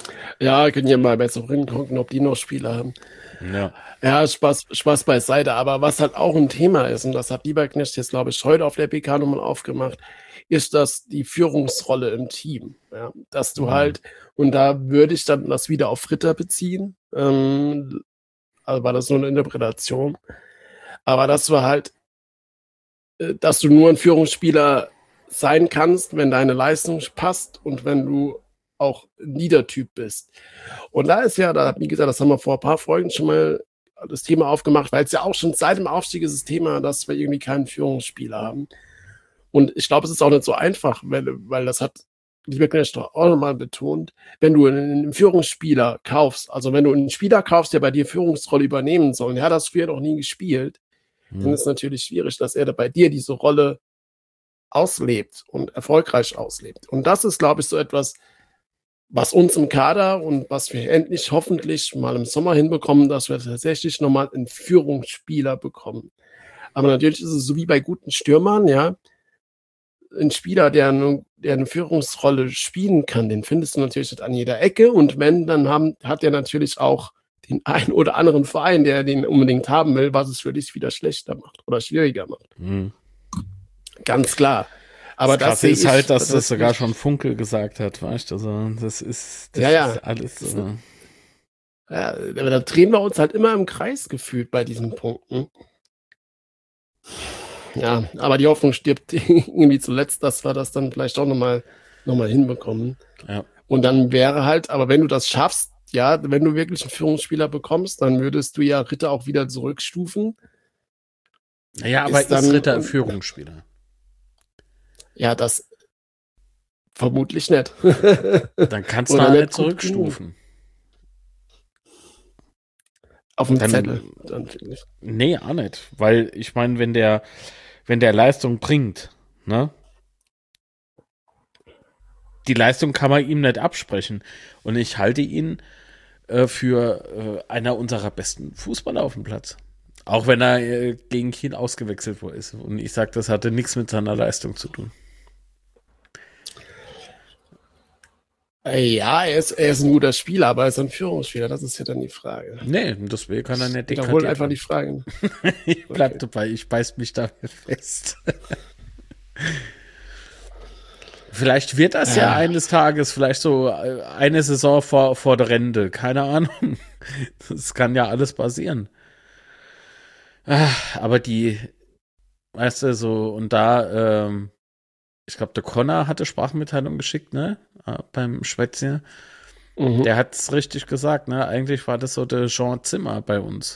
Ja, können ja mal bei Sorin gucken, ob die noch Spiele haben. Ja. Ja, Spaß, Spaß beiseite. Aber was halt auch ein Thema ist, und das hat Lieberknecht jetzt, glaube ich, heute auf der P K nochmal aufgemacht, ist das die Führungsrolle im Team. Ja, dass du Mhm. halt, und da würde ich dann das wieder auf Ritter beziehen, ähm, also war das nur eine Interpretation, aber dass du halt, äh, dass du nur ein Führungsspieler sein kannst, wenn deine Leistung passt und wenn du auch ein Leader-Typ bist. Und da ist ja, da, wie gesagt, das haben wir vor ein paar Folgen schon mal das Thema aufgemacht, weil es ja auch schon seit dem Aufstieg ist das Thema, dass wir irgendwie keinen Führungsspieler haben. Und ich glaube, es ist auch nicht so einfach, weil, weil das hat Lieberknecht auch nochmal betont, wenn du einen Führungsspieler kaufst, also wenn du einen Spieler kaufst, der bei dir Führungsrolle übernehmen soll, und er hat das früher noch nie gespielt, Mhm. dann ist es natürlich schwierig, dass er da bei dir diese Rolle auslebt und erfolgreich auslebt. Und das ist, glaube ich, so etwas, was uns im Kader und was wir endlich hoffentlich mal im Sommer hinbekommen, dass wir tatsächlich nochmal einen Führungsspieler bekommen. Aber natürlich ist es so wie bei guten Stürmern, ja, ein Spieler, der eine, der eine Führungsrolle spielen kann, den findest du natürlich nicht an jeder Ecke. Und wenn, dann haben, hat er natürlich auch den einen oder anderen Verein, der den unbedingt haben will, was es für dich wieder schlechter macht oder schwieriger macht. Mhm. Ganz klar. Aber das das sehe ist ich, halt, dass das, das sogar ich, schon Funkel gesagt hat, weißt du? Also, das ist, das Ja, ja. ist alles. Äh, Ja, aber da drehen wir uns halt immer im Kreis gefühlt bei diesen Punkten. Ja, aber die Hoffnung stirbt irgendwie zuletzt, dass wir das dann vielleicht auch nochmal noch mal hinbekommen. ja. Und dann wäre halt, aber wenn du das schaffst, ja, wenn du wirklich einen Führungsspieler bekommst, dann würdest du ja Ritter auch wieder zurückstufen. Naja, aber Ist ist, dann- Ritter ein Führungsspieler? Ja, das vermutlich nicht. Dann kannst du Oder auch nicht nicht gut zurückstufen. Auf dem Dann- Zettel. Dann finde ich. Nee, auch nicht. Weil ich meine, wenn der, wenn der Leistung bringt, ne? Die Leistung kann man ihm nicht absprechen. Und ich halte ihn äh, für äh, einer unserer besten Fußballer auf dem Platz. Auch wenn er äh, gegen Kiel ausgewechselt wurde ist. Und ich sage, das hatte nichts mit seiner Leistung zu tun. Äh, Ja, er ist, er ist ein guter Spieler, aber er ist ein Führungsspieler, das ist ja dann die Frage. Nee, deswegen kann er nicht Wiederhol degradiert einfach werden. die Frage. Ich bleib dabei, ich beiß mich da fest. Vielleicht wird das ja Ja. eines Tages, vielleicht so äh, eine Saison vor, vor der Rente, keine Ahnung. Das kann ja alles passieren. Ah, Aber die, weißt du, so, und da, ähm, ich glaube, der Connor hatte Sprachmitteilung geschickt, ne? äh, Beim Schwätzchen. Mhm. Der hat es richtig gesagt, ne? Eigentlich war das so der Jean Zimmer bei uns.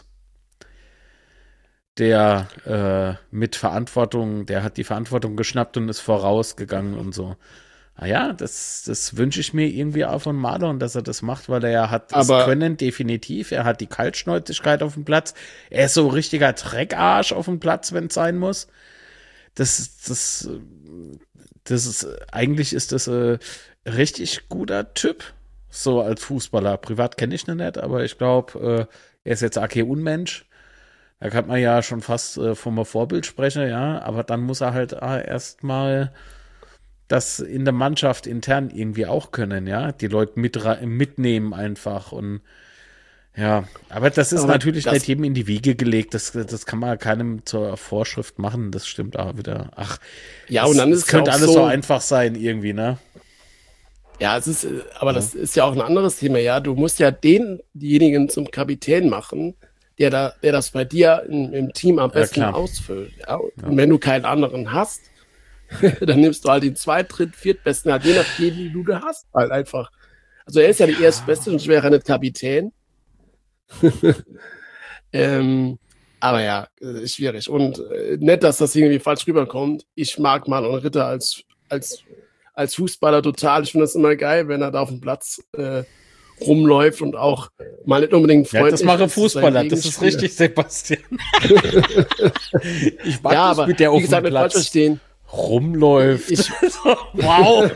Der äh, mit Verantwortung, der hat die Verantwortung geschnappt und ist vorausgegangen und so. Naja, das, das wünsche ich mir irgendwie auch von Marlon, dass er das macht, weil er ja hat das Aber- Können definitiv. Er hat die Kaltschnäuzigkeit auf dem Platz. Er ist so ein richtiger Dreckarsch auf dem Platz, wenn es sein muss. Das, das, das ist, eigentlich ist das ein richtig guter Typ, so als Fußballer. Privat kenne ich ihn nicht, aber ich glaube, äh, er ist jetzt auch kein Unmensch. Da kann man ja schon fast äh, vom Vorbild sprechen, ja, aber dann muss er halt äh, erstmal das in der Mannschaft intern irgendwie auch können, ja, die Leute mit, mitnehmen einfach und ja, aber das ist Aber natürlich das- nicht jedem in die Wiege gelegt, das, das kann man keinem zur Vorschrift machen, das stimmt auch wieder. Ach, Ja, das, und dann das ist es könnte ja auch alles so, so, einfach sein irgendwie, ne? Ja, es ist, äh, aber das ist ja auch ein anderes Thema, ja. Du musst ja denjenigen zum Kapitän machen, der da, der das bei dir im, im Team am Ja, besten klar. ausfüllt. Ja? Und wenn du keinen anderen hast, dann nimmst du halt den zweit-, dritt-, viertbesten, halt je nachdem, wie du da hast, halt einfach. Also er ist ja, der Erstbeste und wäre nicht Kapitän. ähm, aber ja, äh, ist schwierig. Und äh, nicht, dass das irgendwie falsch rüberkommt. Ich mag Marlon Ritter als, als, als Fußballer total. Ich finde das immer geil, wenn er da auf dem Platz äh, rumläuft und auch mal nicht unbedingt Ja, freundlich das mache ist zu seinen Fußballer, das ist Gegenspielern. richtig, Sebastian. Ich mag Ja, das aber mit der wie auf gesagt, dem nicht falsch Platz verstehen. rumläuft. Ich- Wow.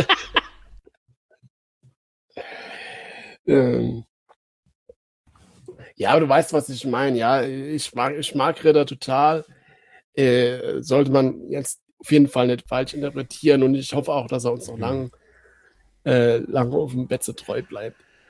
Ähm, ja, aber du weißt, was ich meine. Ja, ich mag, ich mag Ritter total. Äh, sollte man jetzt auf jeden Fall nicht falsch interpretieren und ich hoffe auch, dass er uns noch lang, äh, lange auf dem Betze treu bleibt.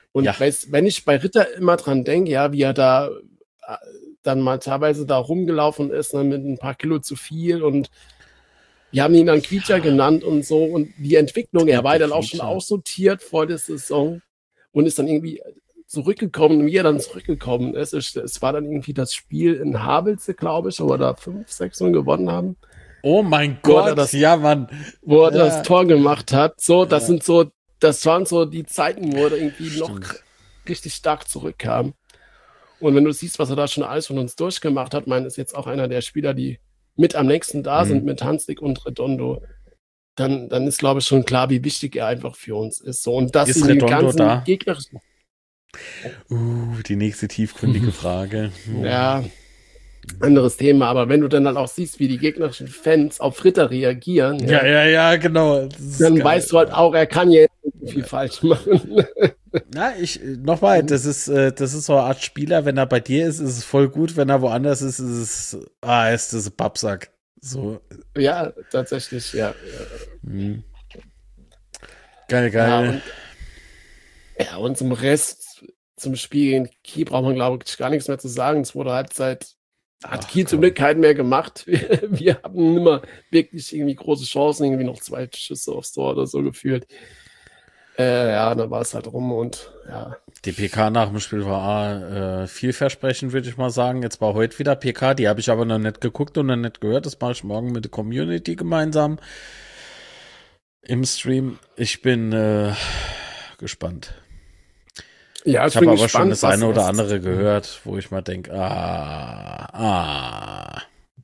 Und Ja. weißt, wenn ich bei Ritter immer dran denke, ja, wie er da äh, dann mal teilweise da rumgelaufen ist, ne, mit ein paar Kilo zu viel und wir haben ihn dann Quietscher genannt und so und die Entwicklung, er war ja dann auch schon Quietscher. aussortiert vor der Saison und ist dann irgendwie zurückgekommen, wie er dann zurückgekommen ist. Es, es war dann irgendwie das Spiel in Havelse, glaube ich, wo wir da fünf, sechs null gewonnen haben, Oh mein Wo er Gott, das- ja, Mann. wo er Ja. das Tor gemacht hat. So, das Ja. sind so, das waren so die Zeiten, wo er irgendwie noch Stimmt. richtig stark zurückkam. Und wenn du siehst, was er da schon alles von uns durchgemacht hat, mein ist jetzt auch einer der Spieler, die mit am nächsten da Mhm. sind, mit Hanslik und Redondo, dann, dann ist, glaube ich, schon klar, wie wichtig er einfach für uns ist. So, und das Ist in den Redondo ganzen da? gegnerischen, Uh, die nächste tiefgründige Frage. ja, anderes Thema, aber wenn du dann halt auch siehst, wie die gegnerischen Fans auf Ritter reagieren, Ja, ja, ja, genau. Das ist dann geil. weißt du halt auch, er kann ja nicht viel falsch machen. Na, ich, nochmal, das ist, äh, das ist so eine Art Spieler, wenn er bei dir ist, ist es voll gut, wenn er woanders ist, ist es, ah, ist das ein Pappsack. So. Ja, tatsächlich, ja. Hm. Geil, Ja, geil. und, ja, und zum Rest, zum Spiel in Kiel braucht man, glaube ich, gar nichts mehr zu sagen. Zweite Halbzeit hat Ach, Kiel zum komm. Glück keinen mehr gemacht. Wir, wir hatten immer wirklich irgendwie große Chancen, irgendwie noch zwei Schüsse aufs Tor oder so gefühlt. Äh, ja, dann war es halt rum und ja. Die P K nach dem Spiel war äh, vielversprechend, würde ich mal sagen. Jetzt war heute wieder P K, die habe ich aber noch nicht geguckt und noch nicht gehört. Das mache ich morgen mit der Community gemeinsam im Stream. Ich bin äh, gespannt. Ja, Ich habe bin aber schon gespannt, das eine was- oder was- andere gehört, wo ich mal denke, ah, ah,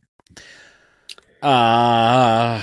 ah.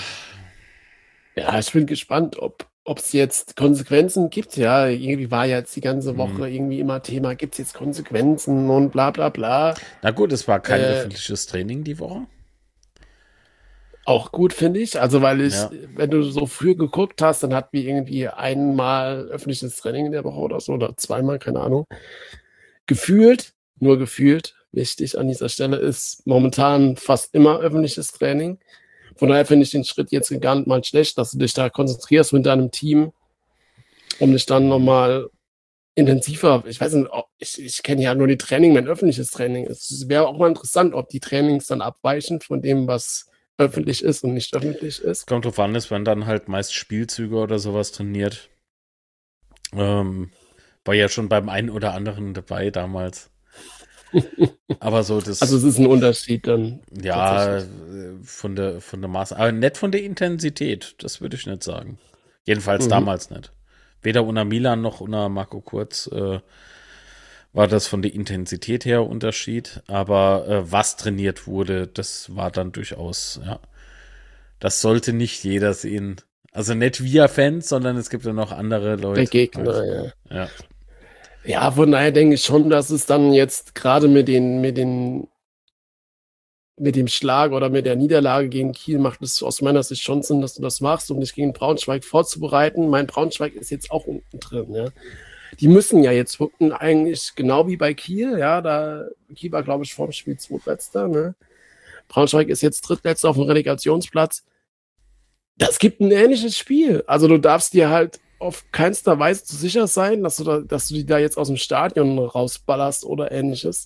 Ja, ich bin gespannt, ob ob es jetzt Konsequenzen gibt. Ja, irgendwie war ja jetzt die ganze Mhm. Woche irgendwie immer Thema, gibt es jetzt Konsequenzen und bla bla bla. Na gut, es war kein Äh, öffentliches Training die Woche. Auch gut, finde ich. Also, weil ich, Ja. wenn du so früh geguckt hast, dann hatten wir irgendwie einmal öffentliches Training in der Woche oder so, oder zweimal, keine Ahnung. Gefühlt, nur gefühlt, wichtig an dieser Stelle, ist momentan fast immer öffentliches Training. Von daher finde ich den Schritt jetzt gar nicht mal schlecht, dass du dich da konzentrierst mit deinem Team, um dich dann nochmal intensiver, ich weiß nicht, ob, ich, ich kenne ja nur die Training, wenn öffentliches Training ist. Es wäre auch mal interessant, ob die Trainings dann abweichen von dem, was öffentlich ist und nicht öffentlich ist. Kommt drauf an, es werden dann halt meist Spielzüge oder sowas trainiert. Ähm, war ja schon beim einen oder anderen dabei damals. Aber so das, Also es ist ein Unterschied dann. ja, tatsächlich. äh, von der, von der Maße, aber nicht von der Intensität, das würde ich nicht sagen. Jedenfalls Mhm. damals nicht. Weder unter Milan noch unter Marco Kurz äh, war das von der Intensität her Unterschied, aber äh, was trainiert wurde, das war dann durchaus, ja. Das sollte nicht jeder sehen. Also nicht wir Fans, sondern es gibt ja noch andere Leute. Der Gegner, ja. Ja. Ja, von daher denke ich schon, dass es dann jetzt gerade mit den, mit den, mit dem Schlag oder mit der Niederlage gegen Kiel macht es aus meiner Sicht schon Sinn, dass du das machst, um dich gegen Braunschweig vorzubereiten. Mein Braunschweig ist jetzt auch unten drin, ja. Die müssen ja jetzt gucken, eigentlich genau wie bei Kiel, ja, da, Kiel war, glaube ich, vor dem Spiel zweitletzter, ne. Braunschweig ist jetzt drittletzter auf dem Relegationsplatz. Das gibt ein ähnliches Spiel. Also du darfst dir halt auf keinster Weise zu sicher sein, dass du, da, dass du die da jetzt aus dem Stadion rausballerst oder ähnliches.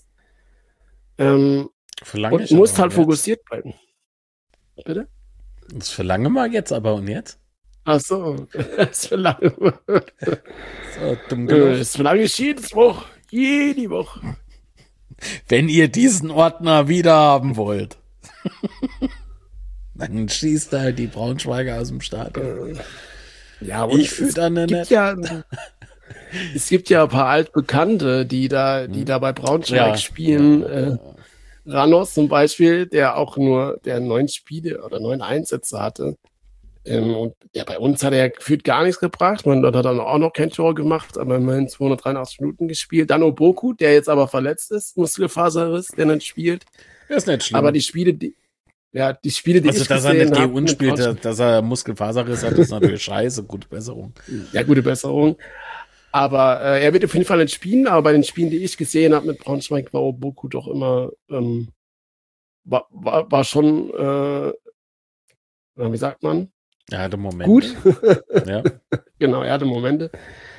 Ähm, Verlange und ich musst aber halt jetzt. fokussiert bleiben. Bitte? Das verlange mal jetzt, aber und jetzt? Ach so, das verlange So, dumm äh, genug. das verlange ich jedes Woche. Jede Woche. Wenn ihr diesen Ordner wieder haben wollt, dann schießt da die Braunschweiger aus dem Stadion. Ja, und Ich fütterne es gibt nicht. ja, es gibt ja ein paar Altbekannte, die da, die da bei Braunschweig Ja. spielen. Äh, Ranos zum Beispiel, der auch nur der neun Spiele oder neun Einsätze hatte. Ähm, und ja, bei uns hat er gefühlt gar nichts gebracht. Man dort hat dann auch noch kein Tor gemacht, aber immerhin zweihundertdreiundachtzig Minuten gespielt. Dann Oboku, der jetzt aber verletzt ist, Muskelfaserriss, der nicht spielt. Das ist nicht schlimm. Aber die Spiele, die, ja, die Spiele, die also, ich dass er gesehen nicht habe, G U mit spielt, Braunschweig- dass er Muskelfaserriss hat, ist natürlich scheiße. Gute Besserung. Ja, gute Besserung. Aber äh, er wird auf jeden Fall nicht spielen, aber bei den Spielen, die ich gesehen habe mit Braunschweig, war Oboku doch immer, ähm, war, war, war schon, äh, na, wie sagt man, Er hatte Momente. gut. Ja. Genau, er hatte Momente.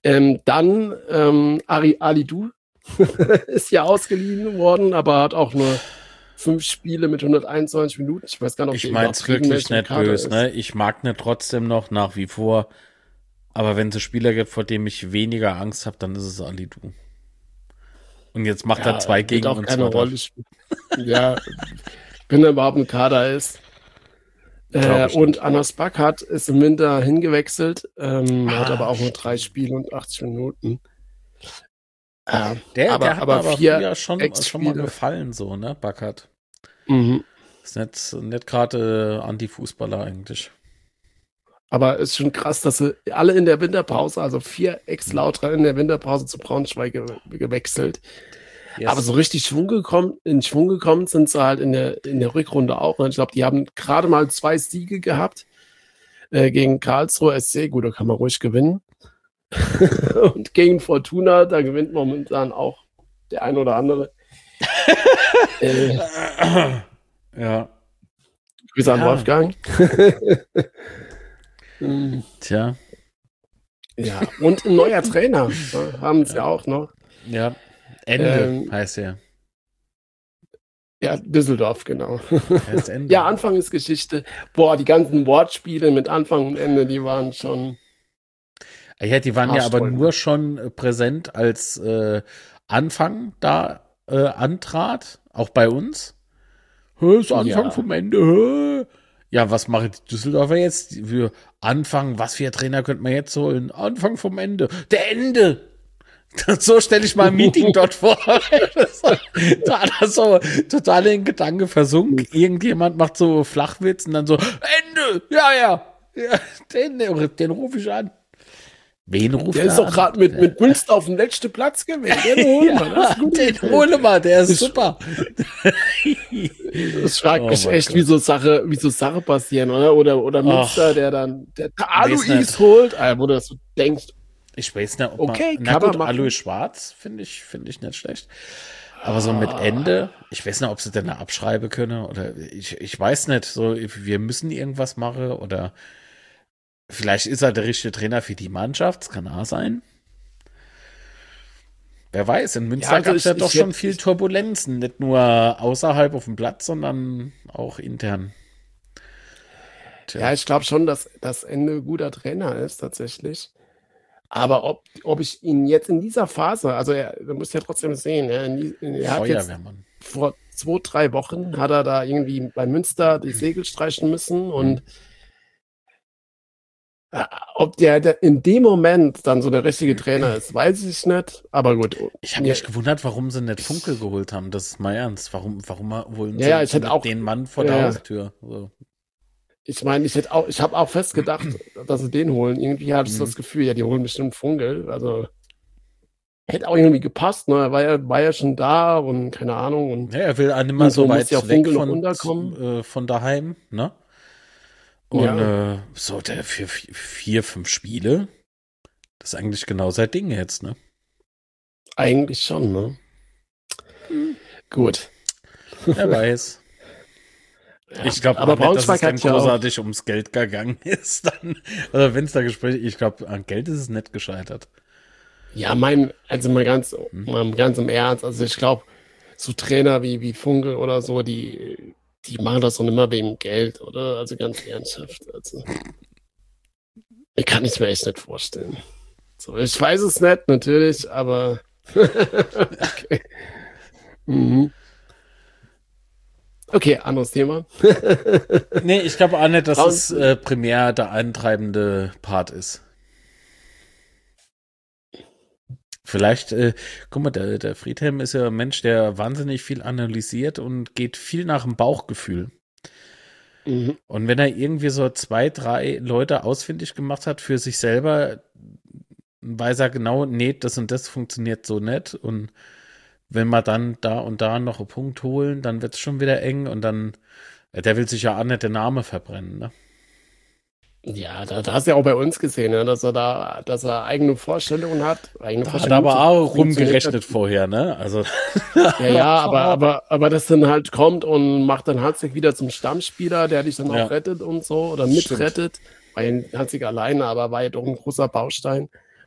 Ähm, dann ähm, Ari Alidu ist ja ausgeliehen worden, aber hat auch nur fünf Spiele mit hunderteinundzwanzig Minuten. Ich weiß gar nicht, ob ich meine es wirklich nicht böse, ne? Ich mag nicht trotzdem noch nach wie vor, aber wenn es Spieler gibt, vor dem ich weniger Angst habe, dann ist es Alidu. Und jetzt macht ja, er zwei gegen auch uns. Keine Rolle spielen. Ja, wenn er überhaupt ein Kader ist. Äh, und Anas Bakat ist im Winter hingewechselt, ähm, ah, hat aber auch nur drei Spiele und achtzig Minuten. Äh, der, aber, der hat aber aber vier früher schon, schon mal gefallen, so, ne, Bakat. Mhm. Ist nicht, nicht gerade äh, Anti-Fußballer eigentlich. Aber es ist schon krass, dass sie alle in der Winterpause, also vier Ex-Lauter in der Winterpause zu Braunschweig ge gewechselt. Yes. Aber so richtig Schwung gekommen, in Schwung gekommen sind sie halt in der, in der Rückrunde auch. Und ich glaube, die haben gerade mal zwei Siege gehabt äh, gegen Karlsruhe S C. Gut, da kann man ruhig gewinnen. Und gegen Fortuna, da gewinnt momentan auch der ein oder andere. äh, ja. Grüße an ja. Wolfgang. Tja. Ja, und ein neuer Trainer ne, haben sie ja auch noch. Ja, Ende ähm, heißt er. Ja, Düsseldorf, genau. Heißt Ende. Ja, Anfang ist Geschichte. Boah, die ganzen Wortspiele mit Anfang und Ende, die waren schon. Ja, die waren ja aber nur schon präsent, als äh, Anfang da äh, antrat, auch bei uns. Hö, ist Anfang ja. vom Ende. Hö. Ja, was mache die Düsseldorfer jetzt? Wir Anfang, was für Trainer könnte man jetzt holen? Anfang vom Ende. Der Ende! So stelle ich mal ein Meeting dort vor. Da hat er so total in Gedanken versunken. Irgendjemand macht so Flachwitz und dann so, Ende! Ja, ja! ja den den rufe ich an. Wen ruft Der ist doch gerade mit, mit Münster auf dem letzten Platz gewesen. Den holen wir. Ja, das ist den holen wir, der ist super. Das fragt mich oh echt, Gott. wie so Sache, wie so Sache passieren, oder? Oder, oder Münster, Och. der dann der Alois holt, wo du das so denkst. Ich weiß nicht, ob okay, man, na gut, Alois Schwarz finde ich, finde ich nicht schlecht. Aber so mit Ende, ich weiß nicht, ob sie denn da abschreiben können oder ich, ich weiß nicht, so, wir müssen irgendwas machen oder vielleicht ist er der richtige Trainer für die Mannschaft, das kann auch sein. Wer weiß, in Münster ja, also gab es ja doch schon viel Turbulenzen, nicht nur außerhalb auf dem Platz, sondern auch intern. Tja. Ja, ich glaube schon, dass das Ende guter Trainer ist, tatsächlich. Aber ob, ob ich ihn jetzt in dieser Phase, also er, er muss ja trotzdem sehen, er, er hat jetzt vor zwei, drei Wochen hat er da irgendwie bei Münster die Segel streichen müssen und mhm. ob der, der in dem Moment dann so der richtige Trainer ist, weiß ich nicht, aber gut. Ich habe mich gewundert, warum sie nicht Funkel geholt haben, das ist mal ernst. Warum, warum holen ja, sie ja, ich hätte auch, den Mann vor der ja, Haustür? So. Ich meine, ich hätte auch, ich habe auch fest gedacht, dass sie den holen. Irgendwie hatte ich mhm. das Gefühl, ja, die holen bestimmt Funkel. Also hätte auch irgendwie gepasst, ne? Er war ja, war ja schon da und keine Ahnung. Und ja, er will auch nicht mal so weit ja weg von, äh, von daheim, ne? Und ja. äh, so der für vier, fünf Spiele, das ist eigentlich genau sein Ding jetzt, ne? Eigentlich schon, ne? Hm. Gut. Wer weiß. Ja, ich glaube aber nicht, dass es dann großartig auch ums Geld gegangen ist. Dann, also wenn es da Gespräche, ich glaube, an Geld ist es nicht gescheitert. Ja, mein, also mal ganz, hm. mal ganz im Ernst, also ich glaube, so Trainer wie, wie Funkel oder so, die, die machen das doch immer wegen Geld, oder? Also ganz ernsthaft. Also, ich kann es mir echt nicht vorstellen. So, ich weiß es nicht, natürlich, aber okay. Mhm. Okay, anderes Thema. Nee, ich glaube auch nicht, dass Raum. es äh, primär der antreibende Part ist. Vielleicht, äh, guck mal, der, der Friedhelm ist ja ein Mensch, der wahnsinnig viel analysiert und geht viel nach dem Bauchgefühl. Mhm. Und wenn er irgendwie so zwei, drei Leute ausfindig gemacht hat für sich selber, weiß er genau, nee, das und das funktioniert so nicht und wenn wir dann da und da noch einen Punkt holen, dann wird es schon wieder eng und dann, der will sich ja auch nicht den Namen verbrennen, ne? Ja, da, da hast du ja auch bei uns gesehen, ne? dass er da, dass er eigene Vorstellungen hat. Eigene da Vorstellungen hat aber auch rumgerechnet vorher, ne? Also. Ja, ja, aber, aber, aber das dann halt kommt und macht dann Hatzig wieder zum Stammspieler, der dich dann auch ja. rettet und so oder mitrettet. War ja Hatzig alleine, aber war ja doch ein großer Baustein.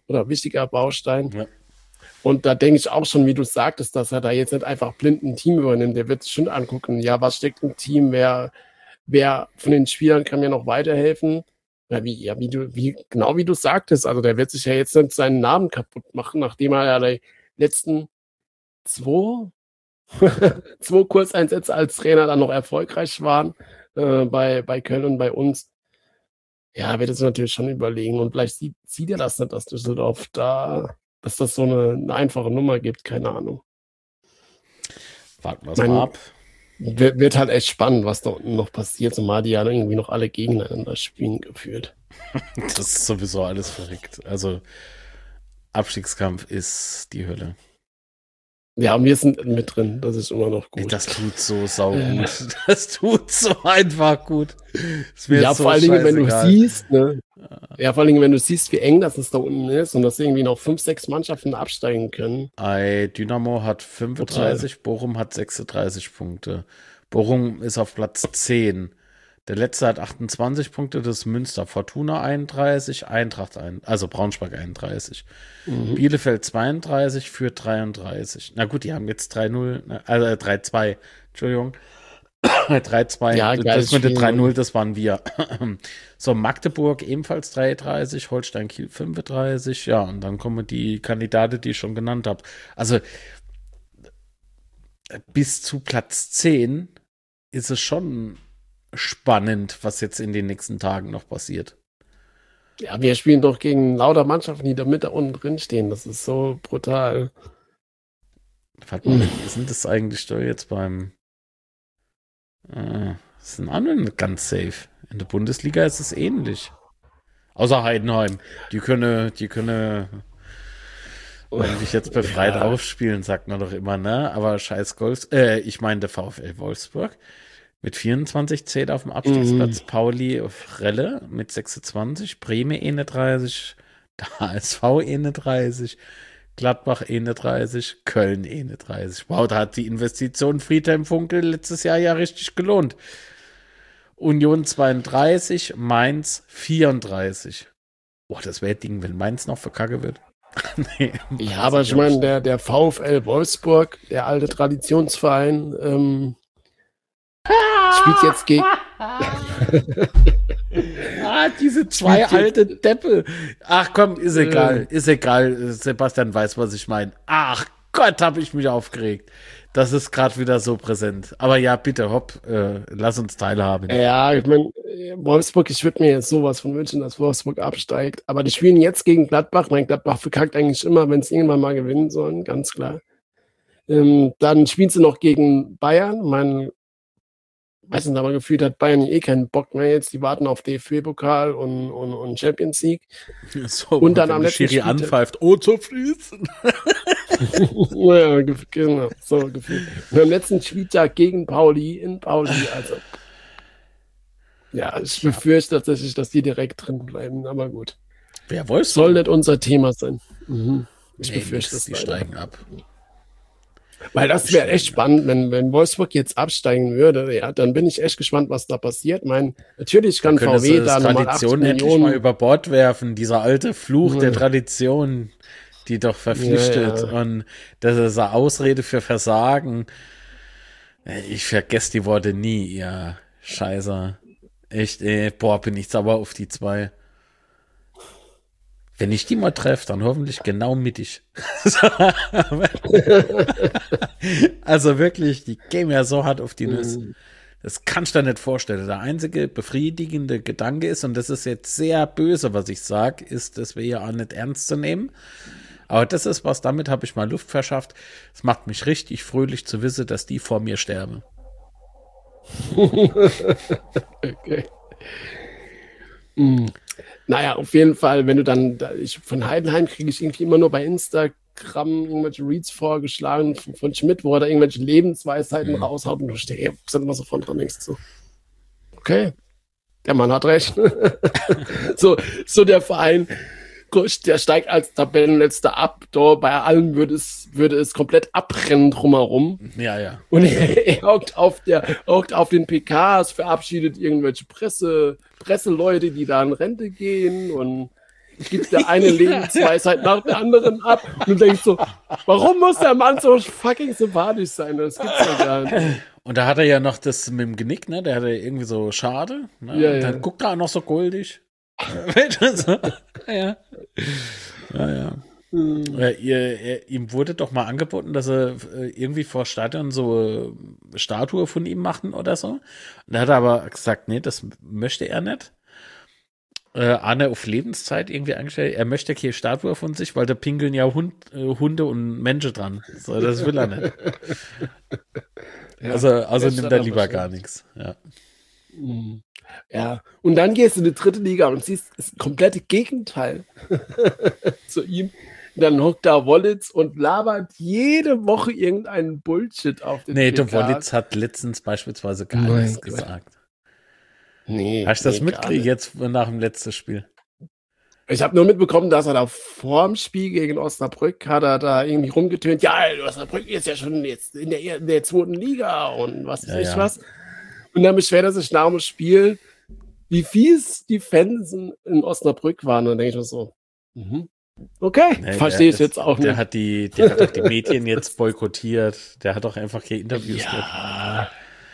oder wichtiger Baustein. Ja. Und da denke ich auch schon, wie du sagtest, dass er da jetzt nicht einfach blind ein Team übernimmt. Der wird sich schon angucken, ja, was steckt im Team, wer, wer von den Spielern kann mir noch weiterhelfen. Ja, wie, ja, wie du, wie, genau wie du sagtest, also der wird sich ja jetzt nicht seinen Namen kaputt machen, nachdem er ja die letzten zwei, zwei Kurzeinsätze als Trainer dann noch erfolgreich waren, äh, bei, bei Köln und bei uns. Ja, wird es natürlich schon überlegen und vielleicht sieht, sieht er das nicht, dass Düsseldorf da, dass das so eine, eine einfache Nummer gibt, keine Ahnung. Warten wir es mal ab. Wird, wird halt echt spannend, was da unten noch passiert, zumal die ja irgendwie noch alle gegeneinander spielen gefühlt. Das ist sowieso alles verrückt. Also Abstiegskampf ist die Hölle. Ja, und wir sind mit drin, das ist immer noch gut. Das tut so saugut. Äh. Das tut so einfach gut. Ja, so vor allen Dingen, wenn du siehst, ne? Ja, vor allen Dingen, wenn du siehst, wie eng das da unten ist und dass irgendwie noch fünf, sechs Mannschaften absteigen können. Ei, Dynamo hat fünfunddreißig, Total. Bochum hat sechsunddreißig Punkte. Bochum ist auf Platz zehn. Der letzte hat achtundzwanzig Punkte, das ist Münster. Fortuna einunddreißig, Eintracht ein, also Braunschweig einunddreißig. Mhm. Bielefeld zweiunddreißig, Fürth dreiunddreißig. Na gut, die haben jetzt drei null, also drei zwei, Entschuldigung. drei zwei, ja, das mit der drei null, das waren wir. So, Magdeburg ebenfalls dreiunddreißig, Holstein Kiel fünfunddreißig, ja, und dann kommen die Kandidaten, die ich schon genannt habe. Also bis zu Platz zehn ist es schon spannend, was jetzt in den nächsten Tagen noch passiert. Ja, wir spielen doch gegen lauter Mannschaften, die da mit da unten drin stehen. Das ist so brutal. Warte mal, wie ist denn das eigentlich da jetzt beim äh, das sind andere ganz safe. In der Bundesliga ist es ähnlich. Außer Heidenheim. Die können, die können eigentlich jetzt befreit ja. aufspielen, sagt man doch immer, ne? Aber scheiß Golf, äh, ich meine der VfL Wolfsburg mit vierundzwanzig zählt auf dem Abstiegsplatz, mhm. Pauli auf Relle mit sechsundzwanzig, Bremen einunddreißig, der H S V einunddreißig, Gladbach einunddreißig, Köln einunddreißig. Wow, da hat die Investition Friedhelm Funkel letztes Jahr ja richtig gelohnt. Union zweiunddreißig, Mainz vierunddreißig. Boah, das wäre Ding, wenn Mainz noch verkacke wird. Nee, ja, aber ich meine, der, der VfL Wolfsburg, der alte Traditionsverein, ähm, spielt jetzt gegen... ah, diese zwei alte Deppe. Ach komm, ist egal, ist egal. Sebastian weiß, was ich meine. Ach Gott, habe ich mich aufgeregt. Das ist gerade wieder so präsent. Aber ja, bitte, hopp, äh, lass uns teilhaben. Ja, ich meine, Wolfsburg, ich würde mir jetzt sowas von wünschen, dass Wolfsburg absteigt. Aber die spielen jetzt gegen Gladbach. Mein Gladbach verkackt eigentlich immer, wenn es irgendwann mal gewinnen sollen, ganz klar. Ähm, dann spielen sie noch gegen Bayern. Mein weiß nicht, aber gefühlt hat Bayern eh keinen Bock mehr jetzt. Die warten auf D F B-Pokal und, und, und Champions League. So, und dann am letzten Schiri anpfeift, oh, zufrieden. Ja, genau, so gefühlt. Und am letzten Spieltag gegen Pauli in Pauli, also ja, ich befürchte tatsächlich, dass die direkt drin bleiben, aber gut. Wer Wolfsburg? Soll nicht unser Thema sein. Mhm. Ich nee, befürchte es. Die leider. steigen ab. Weil das wäre echt spannend, wenn, wenn Wolfsburg jetzt absteigen würde, ja, dann bin ich echt gespannt, was da passiert. Ich meine, natürlich kann da V W da nochmal acht Millionen mal über Bord werfen, dieser alte Fluch ja. der Tradition, die doch verpflichtet ja, ja. und das ist eine Ausrede für Versagen. Ich vergesse die Worte nie, ihr Scheißer. Echt, ey, boah, bin ich sauer auf die zwei. Wenn ich die mal treffe, dann hoffentlich genau mittig. Also wirklich, die gehen ja so hart auf die Nüsse. Das kannst du dir nicht vorstellen. Der einzige befriedigende Gedanke ist, und das ist jetzt sehr böse, was ich sage, ist, dass wir ja auch nicht ernst zu nehmen. Aber das ist was, damit habe ich mal Luft verschafft. Es macht mich richtig fröhlich zu wissen, dass die vor mir sterben. Okay. Mm. Naja, auf jeden Fall, wenn du dann, ich, von Heidenheim kriege ich irgendwie immer nur bei Instagram irgendwelche Reads vorgeschlagen von, von Schmidt, wo er da irgendwelche Lebensweisheiten mhm. raushaut und du stehst immer so von dran, denkst so, okay, der Mann hat recht. so, so der Verein, der steigt als Tabellenletzter ab, da bei allen würde es, würde es komplett abbrennen drumherum. Ja, ja. Und er, er hockt auf der, hockt auf den P Ks, verabschiedet irgendwelche Presse, Presseleute, die da in Rente gehen und gibt der eine Lebensweisheit nach der anderen ab und du denkst so, warum muss der Mann so fucking sympathisch sein? Das gibt's ja gar nicht. Und da hat er ja noch das mit dem Genick, ne? Der hat ja irgendwie so schade. Ne? Ja, und ja. dann guckt er auch noch so goldig. ja. Ja, ja. Hm. Ja, ihr, er, ihm wurde doch mal angeboten, dass er äh, irgendwie vor Stadion so äh, Statue von ihm machen oder so. Und da hat er aber gesagt, nee, das möchte er nicht. Äh, Arne auf Lebenszeit irgendwie eingestellt. Er möchte keine Statue von sich, weil da pinkeln ja Hund, äh, Hunde und Menschen dran. So, das will er nicht. Ja, also also das nimmt hat er er lieber bestimmt. gar nichts. Ja. Hm. Ja, und dann gehst du in die dritte Liga und siehst das komplette Gegenteil zu ihm. Dann hockt da Wollitz und labert jede Woche irgendeinen Bullshit auf den Nee, der P K. Wollitz hat letztens beispielsweise gar Mein nichts Gott. gesagt. Nee, Hast du das nee, gar mitgekriegt nicht. jetzt nach dem letzten Spiel? Ich habe nur mitbekommen, dass er da vorm Spiel gegen Osnabrück hat er da irgendwie rumgetönt. Ja, Osnabrück ist ja schon jetzt in der, in der zweiten Liga und was weiß Ja, ich ja. was. Und dann beschwert er sich nach dem Spiel, wie fies die Fans in, in Osnabrück waren. Und dann denke ich mir so, mhm. okay, Nee, verstehe der ich ist- jetzt auch Der nicht. hat die, der hat doch die Medien jetzt boykottiert. Der hat doch einfach keine Interviews gegeben. Ja.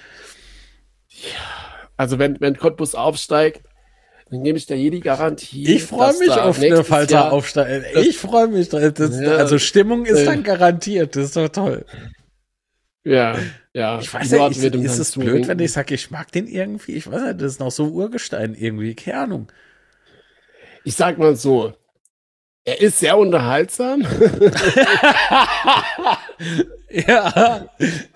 Ja. Also wenn, wenn Cottbus aufsteigt, dann gebe ich dir jede Garantie. Ich freue dass mich da auf eine nächstes Falter Jahr- Aufsteig. Ich freue mich. drauf. Das, Ja. also Stimmung ist Äh. dann garantiert. Das ist doch toll. Ja, ja. Ich weiß Die nicht, Nord ist, wird ihm ist dann es blöd, zuwinken. wenn ich sage, ich mag den irgendwie? Ich weiß nicht, das ist noch so Urgestein irgendwie. Keine Ahnung. Ich sag mal so, er ist sehr unterhaltsam. ja.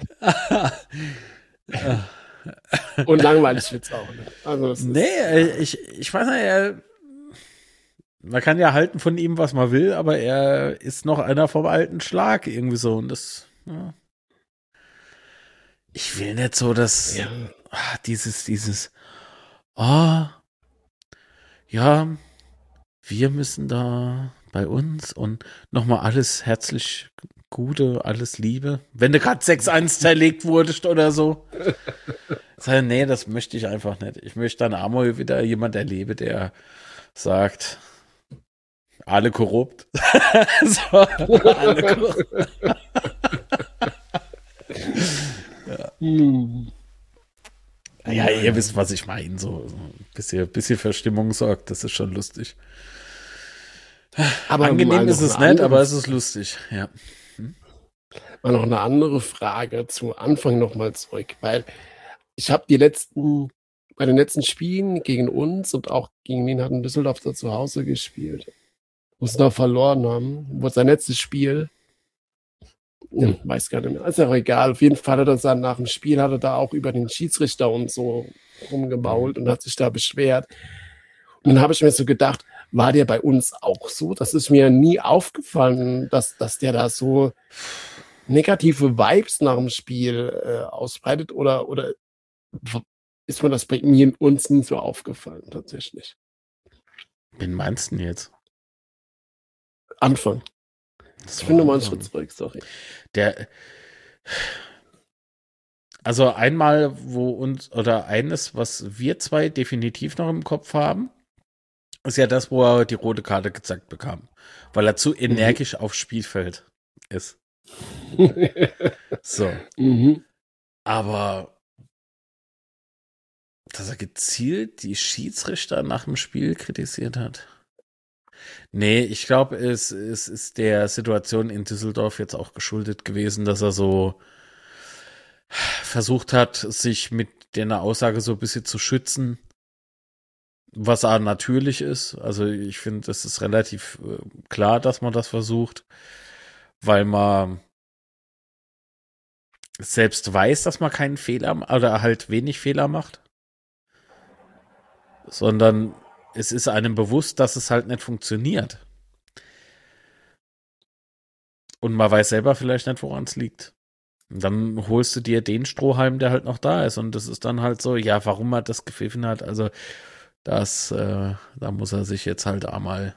Und langweilig wird's auch. Ne? Also es ist, Nee, äh, ich, ich weiß nicht, er, man kann ja halten von ihm, was man will, aber er ist noch einer vom alten Schlag irgendwie so. Und das, ja. Ich will nicht so, dass ja. ah, dieses, dieses, ah, ja, wir müssen da bei uns und nochmal alles herzlich Gute, alles Liebe. Wenn du gerade sechs eins zerlegt wurdest oder so. Sag, nee, das möchte ich einfach nicht. Ich möchte dann einmal wieder jemand erlebe, der sagt, alle korrupt. so, alle korrupt. Hm. Ja, ihr wisst, was ich meine. So, so ein bisschen, bisschen für Stimmung sorgt. Das ist schon lustig. Aber Angenehm mal ist noch es eine nicht, andere- aber es ist lustig. Ja. Mal noch eine andere Frage zu Anfang nochmal zurück, weil ich habe die letzten, bei den letzten Spielen gegen uns und auch gegen wen hatten Düsseldorf da zu Hause gespielt, wo sie da verloren haben, wo sein letztes Spiel, ja, weiß gar nicht mehr, ist ja auch egal, auf jeden Fall hat er dann nach dem Spiel, hat er da auch über den Schiedsrichter und so rumgebault und hat sich da beschwert. Und dann habe ich mir so gedacht, war der bei uns auch so? Das ist mir nie aufgefallen, dass, dass der da so negative Vibes nach dem Spiel äh, ausbreitet oder, oder ist mir das bei mir und uns nie so aufgefallen, tatsächlich. Wen meinst du denn jetzt? Anfang. Ich bin nochmal einen Schritt zurück, sorry. Der, also einmal, wo uns, oder eines, was wir zwei definitiv noch im Kopf haben, ist ja das, wo er die rote Karte gezeigt bekam. Weil er zu energisch aufs Spielfeld ist. So. Mhm. Aber dass er gezielt die Schiedsrichter nach dem Spiel kritisiert hat. Nee, ich glaube, es, es ist der Situation in Düsseldorf jetzt auch geschuldet gewesen, dass er so versucht hat, sich mit der Aussage so ein bisschen zu schützen, was auch natürlich ist. Also ich finde, es ist relativ äh, klar, dass man das versucht, weil man selbst weiß, dass man keinen Fehler oder halt wenig Fehler macht, sondern es ist einem bewusst, dass es halt nicht funktioniert. Und man weiß selber vielleicht nicht, woran es liegt. Und dann holst du dir den Strohhalm, der halt noch da ist. Und das ist dann halt so, ja, warum er das gepfiffen hat, also das, äh, da muss er sich jetzt halt einmal,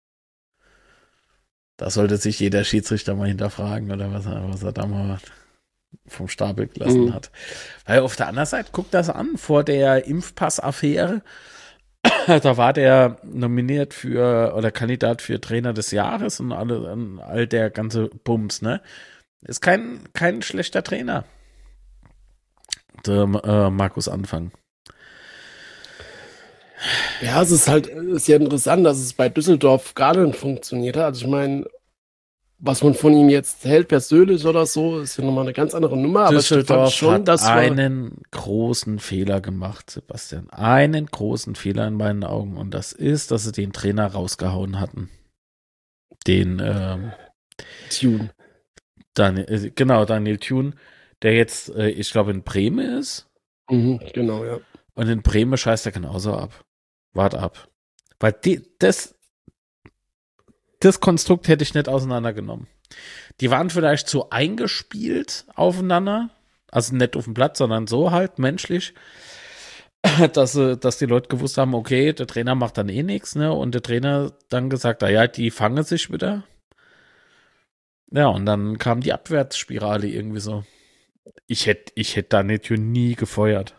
da sollte sich jeder Schiedsrichter mal hinterfragen, oder was er, was er da mal vom Stapel gelassen Mhm. hat. Weil auf der anderen Seite, guck das an, vor der Impfpass-Affäre Da war der nominiert für oder Kandidat für Trainer des Jahres und alle, all der ganze Bums, ne? Ist kein, kein schlechter Trainer. Der, äh, Markus Anfang. Ja, es ist halt ist ja interessant, dass es bei Düsseldorf gar nicht funktioniert hat. Also ich meine, was man von ihm jetzt hält, persönlich oder so, ist ja nochmal eine ganz andere Nummer. Düsseldorf aber ich schon, hat dass einen großen Fehler gemacht, Sebastian. Einen großen Fehler in meinen Augen. Und das ist, dass sie den Trainer rausgehauen hatten. Den ähm, Tune. Daniel, genau, Daniel Thune, der jetzt, äh, ich glaube, in Bremen ist. Mhm, genau, ja. Und in Bremen scheißt er genauso ab. Wart ab. Weil die, das, das Konstrukt hätte ich nicht auseinandergenommen. Die waren vielleicht so eingespielt aufeinander, also nicht auf dem Platz, sondern so halt menschlich, dass, dass die Leute gewusst haben, okay, der Trainer macht dann eh nichts, ne? Und der Trainer dann gesagt, ja, die fangen sich wieder. Ja, und dann kam die Abwärtsspirale irgendwie so. Ich hätte ich hätt da nicht nie gefeuert.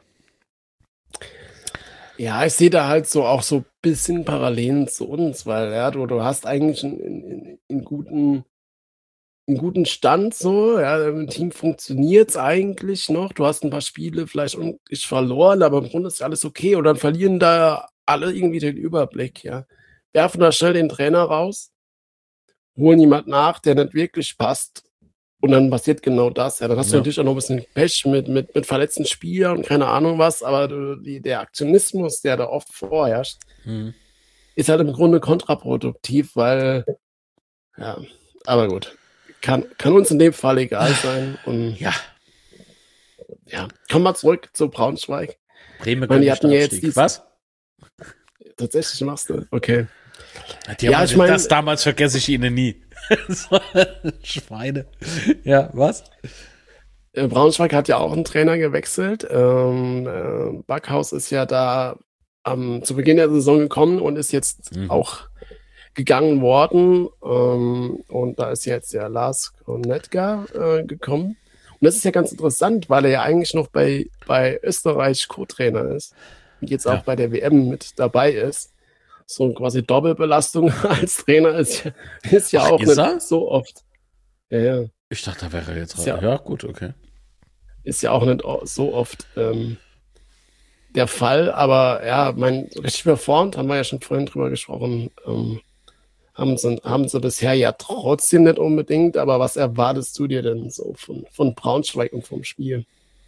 Ja, ich sehe da halt so auch so ein bisschen Parallelen zu uns, weil ja, du, du hast eigentlich einen, einen, einen, guten, einen guten Stand so, ja, im Team funktioniert es eigentlich noch, du hast ein paar Spiele vielleicht unglücklich verloren, aber im Grunde ist alles okay und dann verlieren da alle irgendwie den Überblick, ja. Werfen da schnell den Trainer raus, holen jemand nach, der nicht wirklich passt. Und dann passiert genau das. Ja, dann hast Ja. du natürlich auch noch ein bisschen Pech mit, mit, mit verletzten Spielern und keine Ahnung was, aber du, die, der Aktionismus, der da oft vorherrscht, Hm. ist halt im Grunde kontraproduktiv, weil, ja, aber gut. Kann, kann uns in dem Fall egal sein. Und Ja, ja, kommen wir zurück zu Braunschweig. Bremen meine, die gönnt hatten ja jetzt Abstieg. dies- Was? Tatsächlich machst du, okay. Die Ja, haben ich mein- das damals vergesse ich ihnen nie. So, Schweine. Ja, was? Äh, Braunschweig hat ja auch einen Trainer gewechselt. Ähm, äh, Backhaus ist ja da am, zu Beginn der Saison gekommen und ist jetzt Mhm. auch gegangen worden. Ähm, und da ist jetzt der Lars Konetka äh, gekommen. Und das ist ja ganz interessant, weil er ja eigentlich noch bei, bei Österreich Co-Trainer ist und jetzt auch Ja. bei der W M mit dabei ist. So quasi Doppelbelastung als Trainer ist ja, ist ja Ach, auch ist nicht er? so oft. Ja, ja. Ich dachte, da wäre er jetzt Ja. raus. Ja, gut, okay. Ist ja auch nicht o- so oft ähm, der Fall, aber ja, mein richtig performt, haben wir ja schon vorhin drüber gesprochen, ähm, haben, sie, haben sie bisher ja trotzdem nicht unbedingt, aber was erwartest du dir denn so von, von Braunschweig und vom Spiel?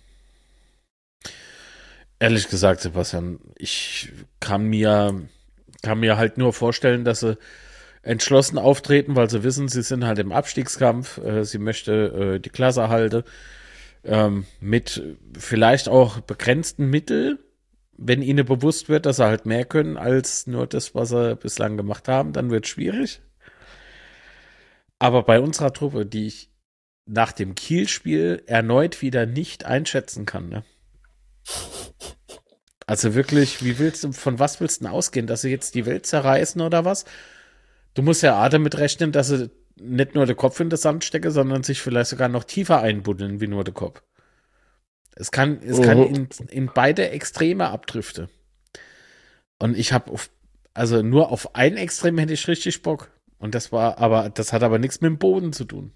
Ehrlich gesagt, Sebastian, ich kann mir, kann mir halt nur vorstellen, dass sie entschlossen auftreten, weil sie wissen, sie sind halt im Abstiegskampf, äh, sie möchte äh, die Klasse halten, ähm, mit vielleicht auch begrenzten Mitteln, wenn ihnen bewusst wird, dass sie halt mehr können als nur das, was sie bislang gemacht haben, dann wird es schwierig. Aber bei unserer Truppe, die ich nach dem Kiel-Spiel erneut wieder nicht einschätzen kann, ne? Also wirklich, wie willst du, von was willst du denn ausgehen, dass sie jetzt die Welt zerreißen oder was? Du musst ja auch damit rechnen, dass sie nicht nur den Kopf in den Sand stecken, sondern sich vielleicht sogar noch tiefer einbuddeln wie nur der Kopf. Es kann, es kann Mhm. in, in beide Extreme abdriften. Und ich habe auf, also nur auf ein Extrem hätte ich richtig Bock. Und das war, aber, das hat aber nichts mit dem Boden zu tun.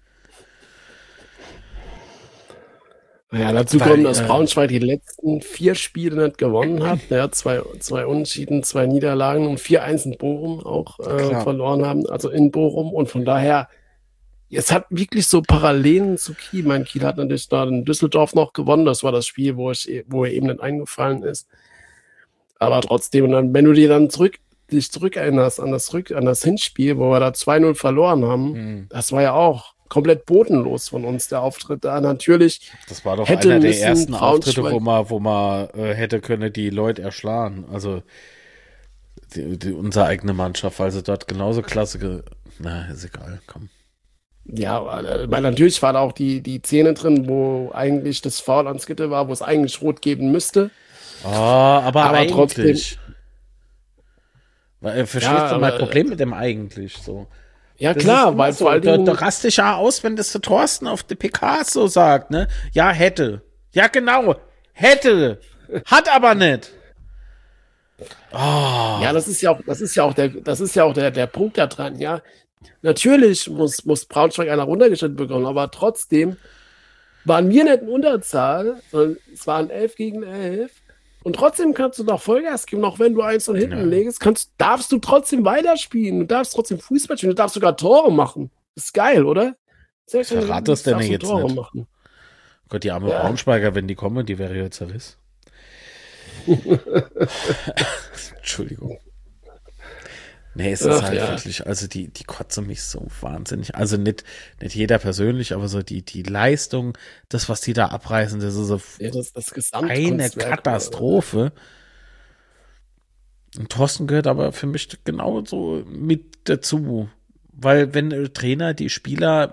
Naja, dazu Weil, kommt, dass äh, Braunschweig die letzten vier Spiele nicht gewonnen hat. Ja, zwei, zwei Unentschieden, zwei Niederlagen und vier eins in Bochum auch äh, Klar. verloren haben, also in Bochum. Und von daher, es hat wirklich so Parallelen zu Kiel. Mein Kiel hat natürlich da in Düsseldorf noch gewonnen. Das war das Spiel, wo, ich, wo er eben nicht eingefallen ist. Aber trotzdem, und dann, wenn du dir dann zurück, dich zurückerinnerst an das, Rück, an das Hinspiel, wo wir da zwei null verloren haben, Hm. das war ja auch komplett bodenlos von uns, der Auftritt da. Natürlich, Das war doch Hätte einer der müssen ersten Auftritte, Braunschweig- wo man, wo man äh, hätte können die Leute erschlagen. Also die, die, unsere eigene Mannschaft, weil sie dort genauso klasse. Ge Na, ist egal, komm. ja, weil weil natürlich war da auch die, die Szene drin, wo eigentlich das Foul an Skitte war, wo es eigentlich rot geben müsste. Oh, aber, Aber eigentlich. trotzdem- Weil, äh, verstehst Ja, du mein aber- Problem mit dem eigentlich so? Ja, Das klar, ist immer weil so. vor allen da, Dingen, da raste ich ja aus, wenn das der Thorsten auf der P K so sagt, ne? Ja, hätte. Ja, genau. Hätte. Hat aber nicht. Oh. Ja, das ist ja auch, das ist ja auch der, das ist ja auch der, der Punkt da dran, ja. Natürlich muss, muss Braunschweig einer runtergeschnitten bekommen, aber trotzdem waren wir nicht in Unterzahl, sondern es waren elf gegen elf. Und trotzdem kannst du noch Vollgas geben, auch wenn du eins und hinten Ja. legst, kannst, darfst du trotzdem weiterspielen. Du darfst trotzdem Fußball spielen, du darfst sogar Tore machen. Das ist geil, oder? Verrat das denn jetzt Tore nicht? machen. Gott, die arme Ja. Braunschweiger, wenn die kommen, die wäre jetzt zerriss. Entschuldigung. Nee, es ist Ach, halt ja. wirklich, also die, die kotzen mich so wahnsinnig. Also nicht, nicht jeder persönlich, aber so die, die Leistung, das, was die da abreißen, das ist so Ja, das, das eine Gesamtkunstwerk, Katastrophe. Und Thorsten gehört aber für mich genauso mit dazu. Weil wenn ein Trainer die Spieler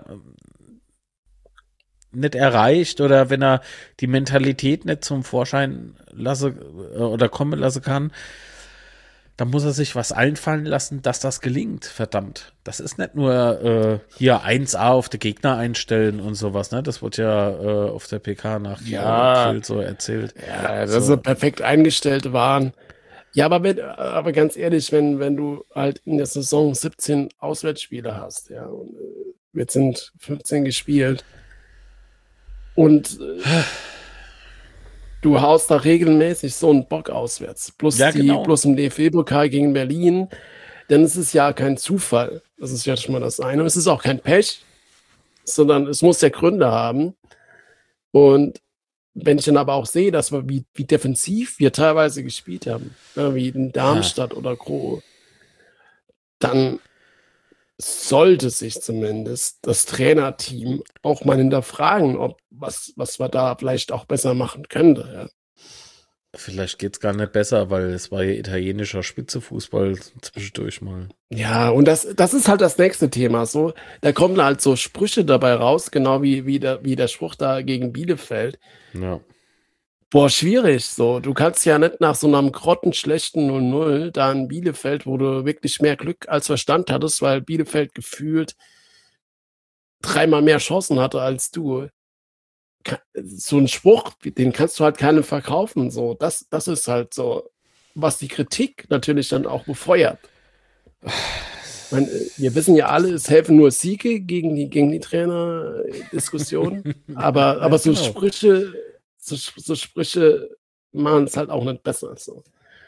nicht erreicht oder wenn er die Mentalität nicht zum Vorschein lasse äh, oder kommen lassen kann, dann muss er sich was einfallen lassen, dass das gelingt. Verdammt. Das ist nicht nur äh, hier eins a auf den Gegner einstellen und sowas, ne? Das wurde ja äh, auf der P K nach Ja. Kiel so erzählt. Ja, dass So. sie perfekt eingestellt waren. Ja, aber, wenn, aber ganz ehrlich, wenn, wenn du halt in der Saison siebzehn Auswärtsspiele hast, ja, und äh, jetzt sind fünfzehn gespielt und äh, du haust da regelmäßig so einen Bock auswärts, plus, Ja, die, genau. plus im D F B-Pokal gegen Berlin, dann ist es ja kein Zufall. Das ist ja schon mal das eine. Und es ist auch kein Pech, sondern es muss ja Gründe haben. Und wenn ich dann aber auch sehe, dass wir, wie, wie defensiv wir teilweise gespielt haben, ja, wie in Darmstadt oder Groh, dann sollte sich zumindest das Trainerteam auch mal hinterfragen, ob was, was wir da vielleicht auch besser machen könnte. Ja. Vielleicht geht's gar nicht besser, weil es war ja italienischer Spitzefußball zwischendurch mal. Ja, und das, das ist halt das nächste Thema. So, da kommen halt so Sprüche dabei raus, genau wie, wie, der, wie der Spruch da gegen Bielefeld. Ja. Boah, schwierig. So, du kannst ja nicht nach so einem grottenschlechten null null da in Bielefeld, wo du wirklich mehr Glück als Verstand hattest, weil Bielefeld gefühlt dreimal mehr Chancen hatte als du. Ka- So ein Spruch, den kannst du halt keinem verkaufen. So, das, das ist halt so, was die Kritik natürlich dann auch befeuert. Ich meine, wir wissen ja alle, es helfen nur Siege gegen die, gegen die Trainer-Diskussion. aber, aber so genau. Sprüche, so, so Sprüche machen es halt auch nicht besser. So.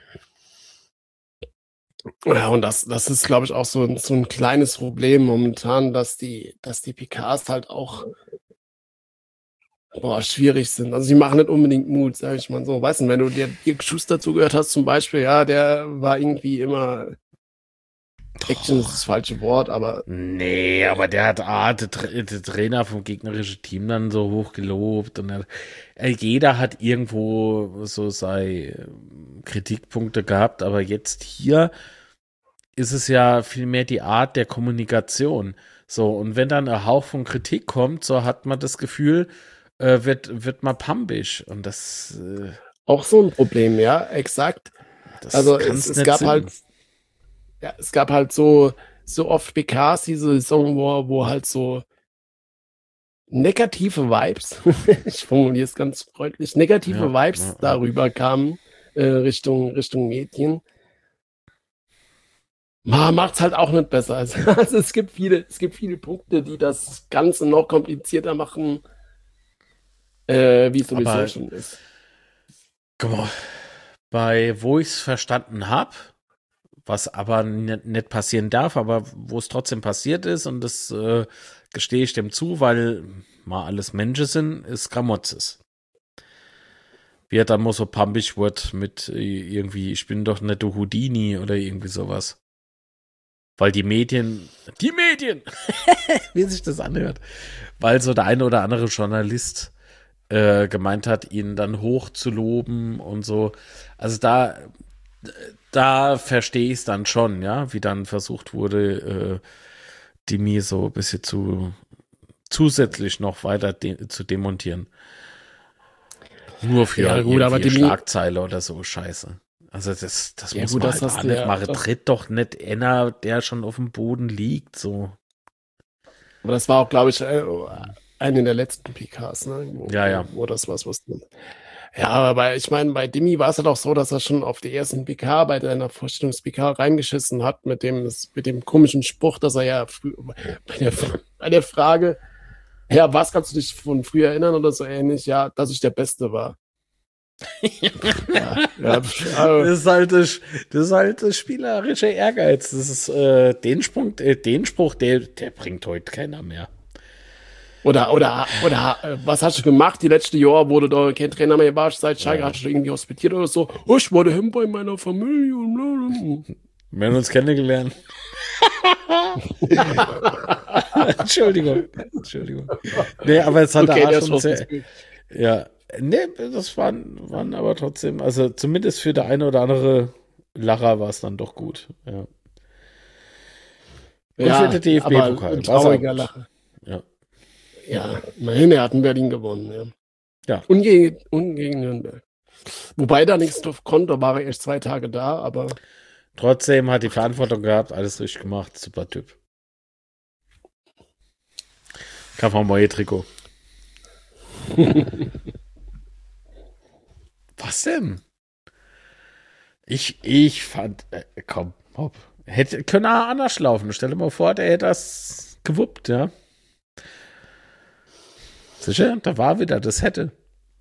Ja, und das, das ist, glaube ich, auch so, ein- so ein kleines Problem momentan, dass die, dass die P Ks halt auch boah, schwierig sind. Also sie machen nicht unbedingt Mut, sag ich mal so. Weißt du, wenn du dir Dirk Schuster zugehört hast zum Beispiel, ja, der war irgendwie immer Action ist das falsche Wort, aber Nee, aber der hat ah, der, Tra der Trainer vom gegnerischen Team dann so hoch gelobt und er, äh, jeder hat irgendwo so seine Kritikpunkte gehabt, aber jetzt hier ist es ja vielmehr die Art der Kommunikation. So, und wenn dann ein Hauch von Kritik kommt, so hat man das Gefühl, äh, wird, wird man pampisch und das, äh, auch so ein Problem, ja, exakt. das Also kann's es, es nicht gab sein. halt, ja, es gab halt so, so oft P Ks diese Saison, wo, wo halt so negative Vibes, ich formuliere es ganz freundlich, negative Ja, Vibes ja, ja. darüber kamen, äh, Richtung, Richtung Medien. Ma, macht's halt auch nicht besser. Also, also es gibt viele, es gibt viele Punkte, die das Ganze noch komplizierter machen, äh, wie es sowieso Aber- schon ist. Guck mal, bei wo ich es verstanden habe, was aber nicht, nicht passieren darf, aber wo es trotzdem passiert ist und das äh, gestehe ich dem zu, weil mal alles Menschen sind, ist Gramotzes. Wie er dann mal so pampig wird mit äh, irgendwie, ich bin doch nicht der Houdini oder irgendwie sowas. Weil die Medien, die Medien, wie sich das anhört, weil so der eine oder andere Journalist äh, gemeint hat, ihn dann hoch zu loben und so. Also da, da verstehe ich es dann schon, ja, wie dann versucht wurde, äh, die mir so ein bisschen zu zusätzlich noch weiter de zu demontieren. Nur für Ja, gut, aber irgendwie Demi- Schlagzeile oder so Scheiße. Also das, das Ja, muss gut, man das halt hast auch du nicht ja- machen. das- Tritt doch nicht einer, der schon auf dem Boden liegt, so. Aber das war auch, glaube ich, äh, eine der letzten P Ks, ne? Wo, Ja, ja. Wo das was, was. Ja, aber ich meine, bei Dimi war es ja doch so, dass er schon auf die ersten P K bei deiner Vorstellungs-P K reingeschissen hat mit dem, mit dem komischen Spruch, dass er ja frü- bei der, bei der Frage, ja, was kannst du dich von früher erinnern oder so ähnlich, ja, dass ich der Beste war. Ja, ja, also, Das ist halt das, das ist halt das spielerische Ehrgeiz. Das ist äh, den Sprung, äh, den Spruch, der, der bringt heute keiner mehr. oder, oder, oder, äh, was hast du gemacht die letzten Jahre, wo du da kein Trainer mehr warst, seit Schalke, Ja. hast du irgendwie hospitiert oder so? Oh, ich war daheim bei meiner Familie und blablabla. Wir haben uns kennengelernt. Entschuldigung. Entschuldigung. Nee, aber es hat Okay, da der auch schon Schuss sehr, ist gut. ja, nee, das waren, waren aber trotzdem, also zumindest für der eine oder andere Lacher war es dann doch gut. Ja. Und Ja, für den D F aber B-Pokal. ein war's auch trauriger gut. Lache. Ja. Ja, immerhin, er hat in Berlin gewonnen. Ja. Ja. Und gegen, und gegen Nürnberg. Wobei da nichts drauf konnte, war er erst zwei Tage da, aber Trotzdem hat die Verantwortung gehabt, alles richtig gemacht, super Typ. Kauf mal ein neues Trikot. Was denn? Ich, ich fand, äh, komm, hopp. Hätte, könnte auch anders laufen. Stell dir mal vor, der hätte das gewuppt, ja. Sicher, da war wieder, das hätte.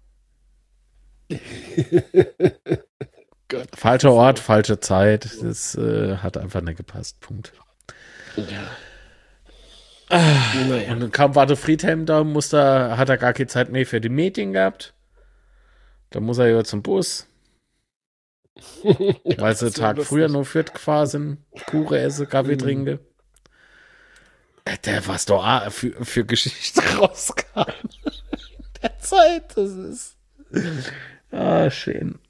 Gott. Falscher Ort, falsche Zeit. Das äh, hat einfach nicht gepasst. Punkt. Ja. Ah, Naja. Und dann kam Warte Friedhelm da, muss da, hat er gar keine Zeit mehr für die Meeting gehabt. Da muss er ja zum Bus, Ja, weil sie das den war Tag lustig. früher noch Fürth gefahren sind. Kuchen essen, Kaffee Mhm. trinken. Äh, Der was doch auch für, für Geschichte rauskam. Der Zeit, das ist. Ah, schön.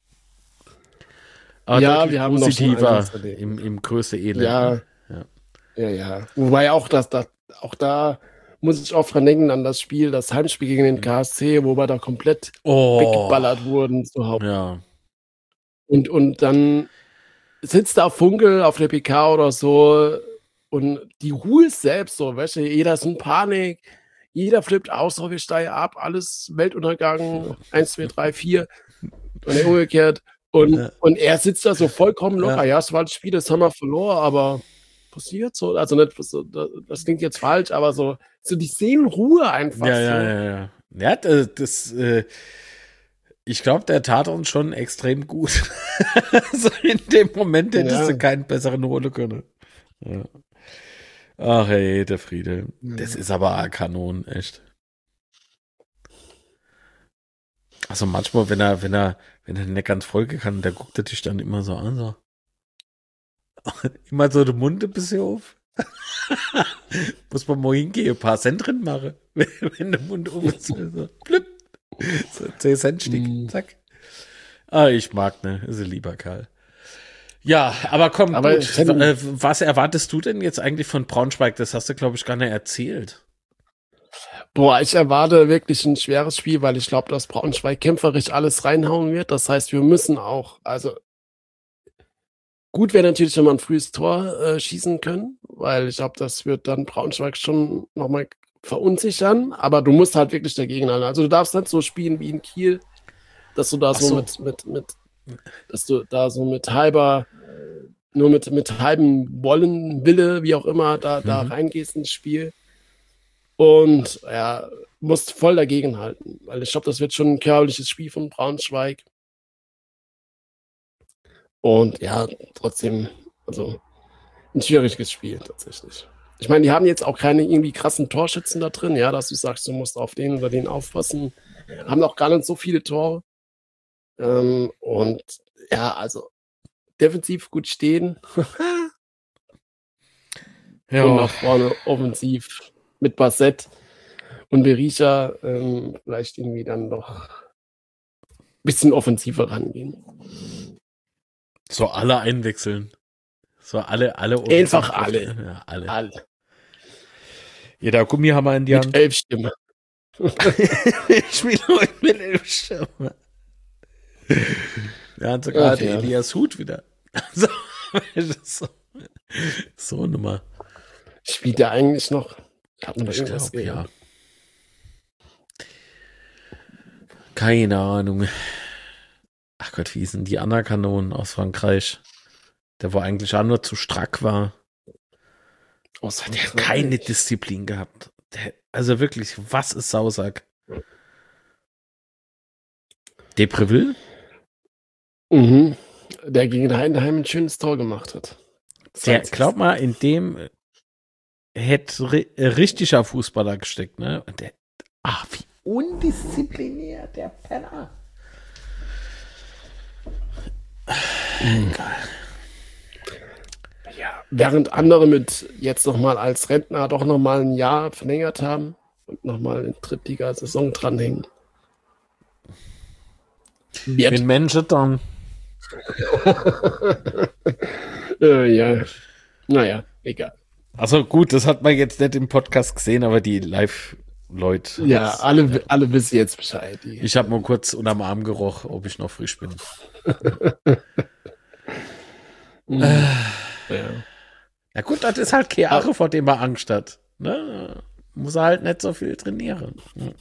Aber Ja, deutlich wir haben noch schon positiver einiges erlebt. im, im größte Elend. Ja. ne? Ja. Ja, ja. Wobei auch das, das, auch da muss ich oft dran denken an das Spiel, das Heimspiel gegen den K S C, wo wir da komplett Oh. weggeballert wurden zu Hause. Ja. Und, und dann sitzt da Funkel auf der P K oder so und die Ruhe ist selbst so, weißt du, jeder ist in Panik, jeder flippt aus, so wir steigen ab, alles Weltuntergang, eins, zwei, drei, vier und umgekehrt. Und, Ja. und er sitzt da so vollkommen locker. Ja. Ja, es war das Spiel, das haben wir verloren, aber passiert so. Also nicht, so, das, das klingt jetzt falsch, aber so, so die Seelenruhe einfach. Ja, so. ja, ja, ja. Ja, das, das äh, ich glaube, der tat uns schon extrem gut. So in dem Moment hättest Ja. du keinen besseren holen können. Ja. Ach hey, der Friede. Das ist aber ein Kanon, echt. Also manchmal, wenn er, wenn er, wenn er nicht ganz Folge kann, der guckt er dich dann immer so an, so. Immer so den Mund ein bisschen auf. Muss man mal hingehen, ein paar Cent drin machen. Wenn, wenn der Mund auf ist, so, blüpp. So zehn Cent Stück, Mm. zack. Ah, ich mag, ne, ist ein lieber Kerl. Ja, aber komm, Aber gut. ich hätte- Äh, was erwartest du denn jetzt eigentlich von Braunschweig? Das hast du, glaube ich, gar nicht erzählt. Boah, ich erwarte wirklich ein schweres Spiel, weil ich glaube, dass Braunschweig kämpferisch alles reinhauen wird. Das heißt, wir müssen auch, also gut wäre natürlich, wenn wir ein frühes Tor äh, schießen können, weil ich glaube, das wird dann Braunschweig schon nochmal verunsichern, aber du musst halt wirklich dagegen halten. Also du darfst nicht so spielen wie in Kiel, dass du da Ach so, so. mit, mit, mit, dass du da so mit halber, nur mit, mit halbem Wollen, Wille, wie auch immer, da, da Mhm. reingehst ins Spiel. Und ja, musst voll dagegen halten, weil ich glaube, das wird schon ein körperliches Spiel von Braunschweig. Und ja, trotzdem, also ein schwieriges Spiel tatsächlich. Ich meine, die haben jetzt auch keine irgendwie krassen Torschützen da drin, ja, dass du sagst, du musst auf den oder den aufpassen. Haben auch gar nicht so viele Tore. Ähm, und ja, also defensiv gut stehen und nach vorne offensiv mit Bassett und Berisha ähm, vielleicht irgendwie dann doch ein bisschen offensiver rangehen. So alle einwechseln. So alle, alle. Einfach alle. Ja, alle. Alle. Jeder Gummihammer in die Mit Hand. elf Stimmen. Ich spiele heute mit elf Stimmen. Wir haben sogar Ach, den ja. Elias Hut wieder. So, so, so eine Nummer. Spielt der eigentlich noch? Hat man da Ich irgendwas glaube, ja. gehört? Keine Ahnung. Ach Gott, wie hießen die Anna-Kanonen aus Frankreich? Der, wo eigentlich auch nur zu strack war. Aus Der hat keine Disziplin gehabt. Der, also wirklich, was ist Sausack? Depreville? Mhm. Der gegen Heidenheim ein schönes Tor gemacht hat. Der, glaub mal, in dem hätte ri- richtiger Fußballer gesteckt, ne? Und der, ach, wie undiszipliniert, der Penner. Egal. Ja, während andere mit jetzt nochmal als Rentner doch nochmal ein Jahr verlängert haben und nochmal in Drittliga-Saison dranhängen. Wird. Wenn Menschen dann. äh, ja, naja, egal. Also gut, das hat man jetzt nicht im Podcast gesehen, aber die Live-Leute. Ja, alle, ja. alle wissen jetzt Bescheid. Die. Ich habe mal kurz unterm Arm gerochen, ob ich noch frisch bin. mhm. äh. Ja. Ja gut, das ist halt Chiare, vor dem er Angst hat. Ne? Muss er halt nicht so viel trainieren. Hm.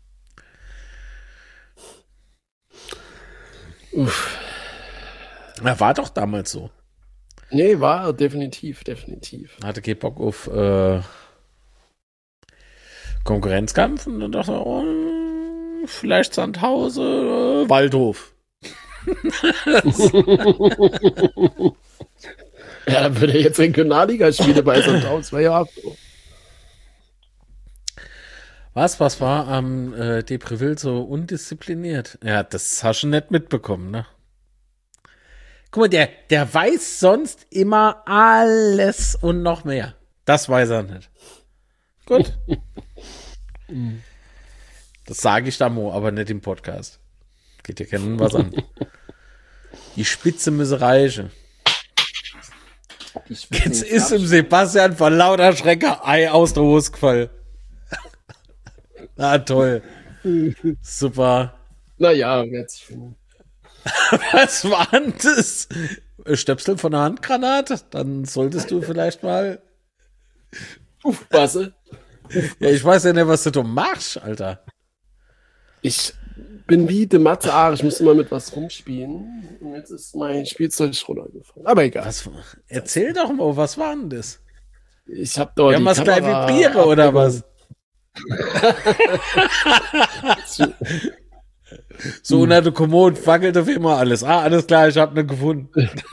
Uff. Er war doch damals so. Nee, war definitiv, definitiv. Hatte keinen Bock auf äh, Konkurrenzkampf und dann dachte er, oh, vielleicht Sandhause, äh, Waldhof. Ja, dann würde er jetzt Regionalliga spielen bei Sandhausen. War ja auch so. Was, was war am äh, Depreville so undiszipliniert? Ja, das hast du nicht mitbekommen, ne? Guck mal, der, der weiß sonst immer alles und noch mehr. Das weiß er nicht. Gut. Das sage ich da mal, aber nicht im Podcast. Geht dir kennen was an. Die Spitze müsse reichen. Jetzt ist im Sebastian von lauter Schrecker Ei aus der Hose gefallen. Na toll. Super. Naja, jetzt schon. Was war denn das? Stöpsel von der Handgranate? Dann solltest du vielleicht mal aufpassen. Ja, ich weiß ja nicht, was du da machst, Alter. Ich bin wie der Mathe A, ich muss immer mit was rumspielen. Und jetzt ist mein Spielzeug runtergefallen. Aber egal. Was, erzähl doch mal, was war denn das? Ich hab dort. Ja, was gleich vibriere oder was? So unter der Kommode fackelt auf immer alles. Ah, alles klar, ich hab ne gefunden.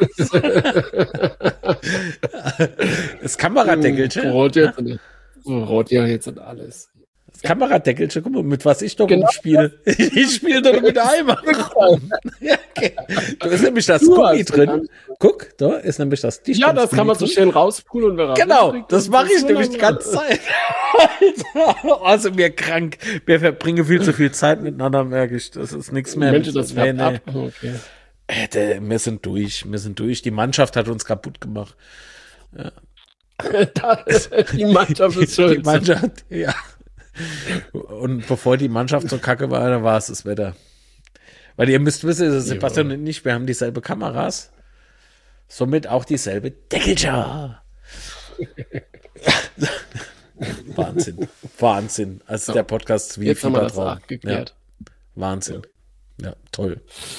Das Kameradeckelchen. Rot jetzt, Rot ja jetzt und alles. Das Kameradeckelchen, guck mal, mit was ich doch genau. spiele. Ich spiele doch mit Eimer. Ja, okay. Da ist nämlich das du Gummi drin. Dann. Guck, da ist nämlich das Dicht. Ja, das kann man so schön rauspulen und raus. Genau, das mache ich nämlich die ganze Zeit. Alter, also mir krank. Wir verbringen viel zu viel Zeit miteinander, merke ich. Das ist nichts mehr. Mensch, das nee, nee. Ab. Okay. Äh, wir sind durch, wir sind durch. Die Mannschaft hat uns kaputt gemacht. Ja. Die Mannschaft ist schuld. Die Mannschaft, ja. Und bevor die Mannschaft so kacke war, da war es das Wetter. Weil ihr müsst wissen, Sebastian und ich, wir haben dieselbe Kameras. Somit auch dieselbe Deckelchen. Wahnsinn. Wahnsinn. Als so, der Podcast wie jetzt haben wir das auch geklärt. Ja. Wahnsinn. Ja, toll.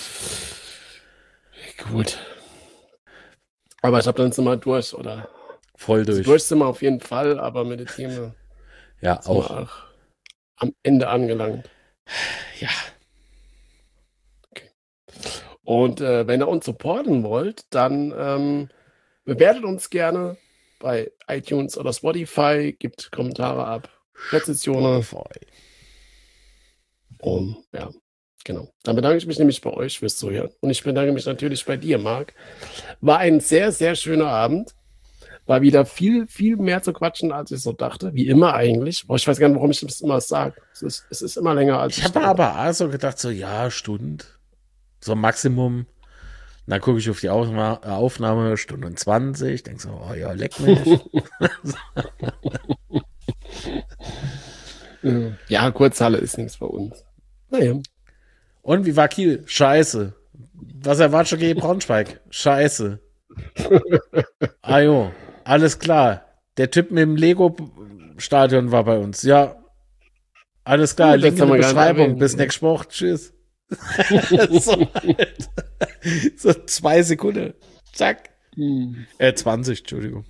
Gut. Aber ich habe dann sind wir durch, oder? Voll durch. Durch sind wir auf jeden Fall, aber mit den Themen ja, auch. auch am Ende angelangt. Ja. Okay. Und äh, wenn ihr uns supporten wollt, dann ähm, bewertet uns gerne bei iTunes oder Spotify, gibt Kommentare ab, Rezensionen. Und ja, genau. Dann bedanke ich mich nämlich bei euch fürs Zuhören. Und ich bedanke mich natürlich bei dir, Marc. War ein sehr, sehr schöner Abend. War wieder viel, viel mehr zu quatschen, als ich so dachte. Wie immer eigentlich. Boah, ich weiß gar nicht, warum ich das immer sage. Es ist, es ist immer länger als ich Ich habe aber auch so gedacht, so ja, Stunde. So Maximum. Dann gucke ich auf die Aufnahme, Aufnahme Stunde zwanzig. Denke so, oh ja, leck mich. Ja, Kurzhalle ist nichts bei uns. Naja. Und wie war Kiel? Scheiße. Was erwartet schon gegen Braunschweig? Scheiße. Ah jo, alles klar. Der Typ mit dem Lego-Stadion war bei uns. Ja, alles klar. Link in der Beschreibung. Bis nächste Woche. Tschüss. so, halt. so zwei Sekunden. Zack. Hm. Äh, zwanzig, Entschuldigung.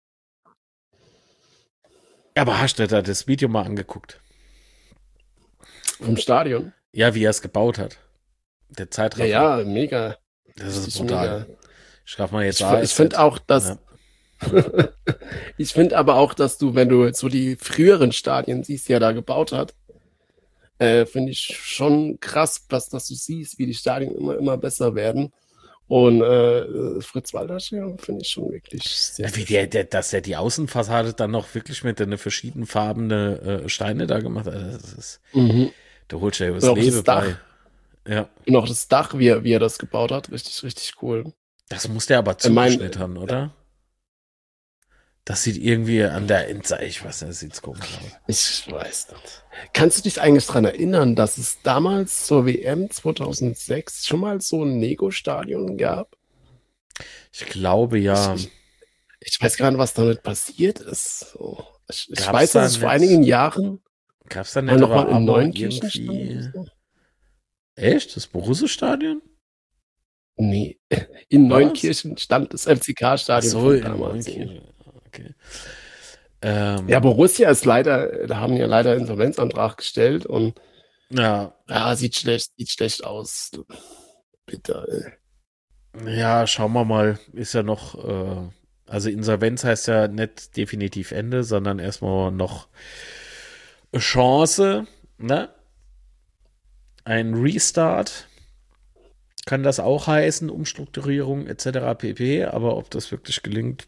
Aber hast du da das Video mal angeguckt? Vom Stadion? Ja, wie er es gebaut hat. Der Zeitraum. Ja, ja, mega. Das ist Richtig brutal. mega. Ich raff mal jetzt Ich, A ich S Z. finde auch, dass Ja. ich finde aber auch, dass du, wenn du so die früheren Stadien siehst, die er da gebaut hat, äh, finde ich schon krass, was dass du siehst, wie die Stadien immer, immer besser werden. Und äh, Fritz Walter finde ich schon wirklich sehr, Ja, wie sehr der, der, dass er die Außenfassade dann noch wirklich mit den verschiedenfarbenen äh, Steine da gemacht hat. Das ist, Mhm. da holt er ja das Und auch das Leben bei. Dach. Ja. Und auch das Dach, wie er, wie er das gebaut hat, richtig, richtig cool. Das muss der aber Ich mein, zugeschnitten haben, oder? Das sieht irgendwie an der Endseite, ich weiß nicht, das sieht komisch aus. Ich weiß nicht. Kannst du dich eigentlich daran erinnern, dass es damals zur W M zweitausendsechs schon mal so ein Lego-Stadion gab? Ich glaube, ja. Ich, ich weiß gar nicht, was damit passiert ist. So. Ich, ich Gab's weiß, da dass es vor nicht- einigen Jahren Gab es da mal nicht noch aber mal in auch Neunkirchen irgendwie... stand. oder so? Echt? Das Borussia-Stadion? Nee, in Was? Neunkirchen stand das F C K-Stadion So, von in damals. Neunkirchen. Okay. Ähm, Ja, Borussia ist leider, da haben ja leider Insolvenzantrag gestellt und ja, ja, sieht schlecht, sieht schlecht aus. Bitte. ey. ja, schauen wir mal. Ist ja noch, äh, also Insolvenz heißt ja nicht definitiv Ende, sondern erstmal noch Chance, ne? Ein Restart kann das auch heißen, Umstrukturierung et cetera pp. Aber ob das wirklich gelingt,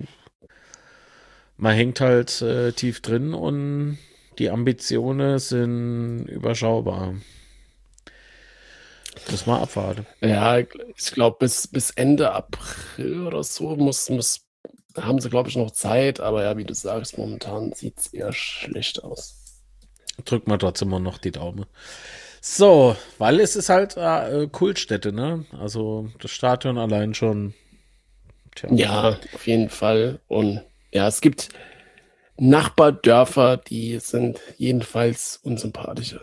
man hängt halt äh, tief drin und die Ambitionen sind überschaubar. Muss mal abwarten. Ja, ich glaube, bis, bis Ende April oder so muss, muss, haben sie, glaube ich, noch Zeit. Aber ja, wie du sagst, momentan sieht es eher schlecht aus. Drückt mal trotzdem mal noch die Daumen. So, weil es ist halt äh, Kultstätte, ne? Also das Stadion allein schon. Tja. Ja, auf jeden Fall. Und ja, es gibt Nachbardörfer, die sind jedenfalls unsympathischer.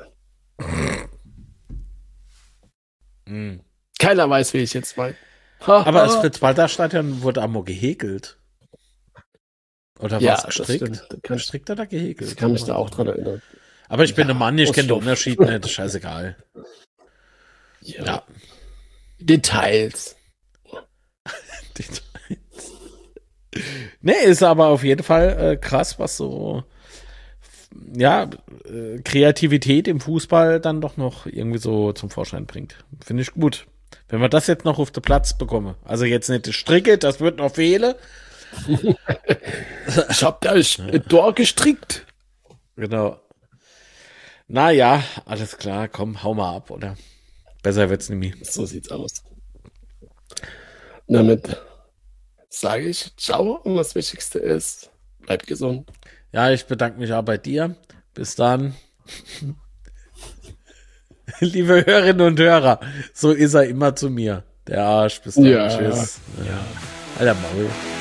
Mhm. Keiner weiß, wie ich jetzt meine. Aber das Fritz-Walter-Stadion wurde einmal gehäkelt. Oder Ja, was das gestrickt? stimmt. Da kann- Gestrickt oder gehäkelt? Ich kann mich da auch dran erinnern. Aber ich bin Ja, ein Mann, ich aus kenne den Stoff. Unterschied nicht, ist scheißegal. Ja. Ja. Details. Nee, ist aber auf jeden Fall äh, krass, was so ja, äh, Kreativität im Fußball dann doch noch irgendwie so zum Vorschein bringt. Finde ich gut. Wenn wir das jetzt noch auf den Platz bekommen. Also jetzt nicht die Stricke, das wird noch fehlen. Ich hab da ein Tor gestrickt. Genau. Naja, alles klar, komm, hau mal ab, oder? Besser wird's nicht mehr. So sieht's aus. Damit sage ich ciao und das Wichtigste ist, bleibt gesund. Ja, ich bedanke mich auch bei dir. Bis dann. Liebe Hörerinnen und Hörer, so ist er immer zu mir. Der Arsch, bis dann. Ja. Tschüss. Ja. Alter Maul.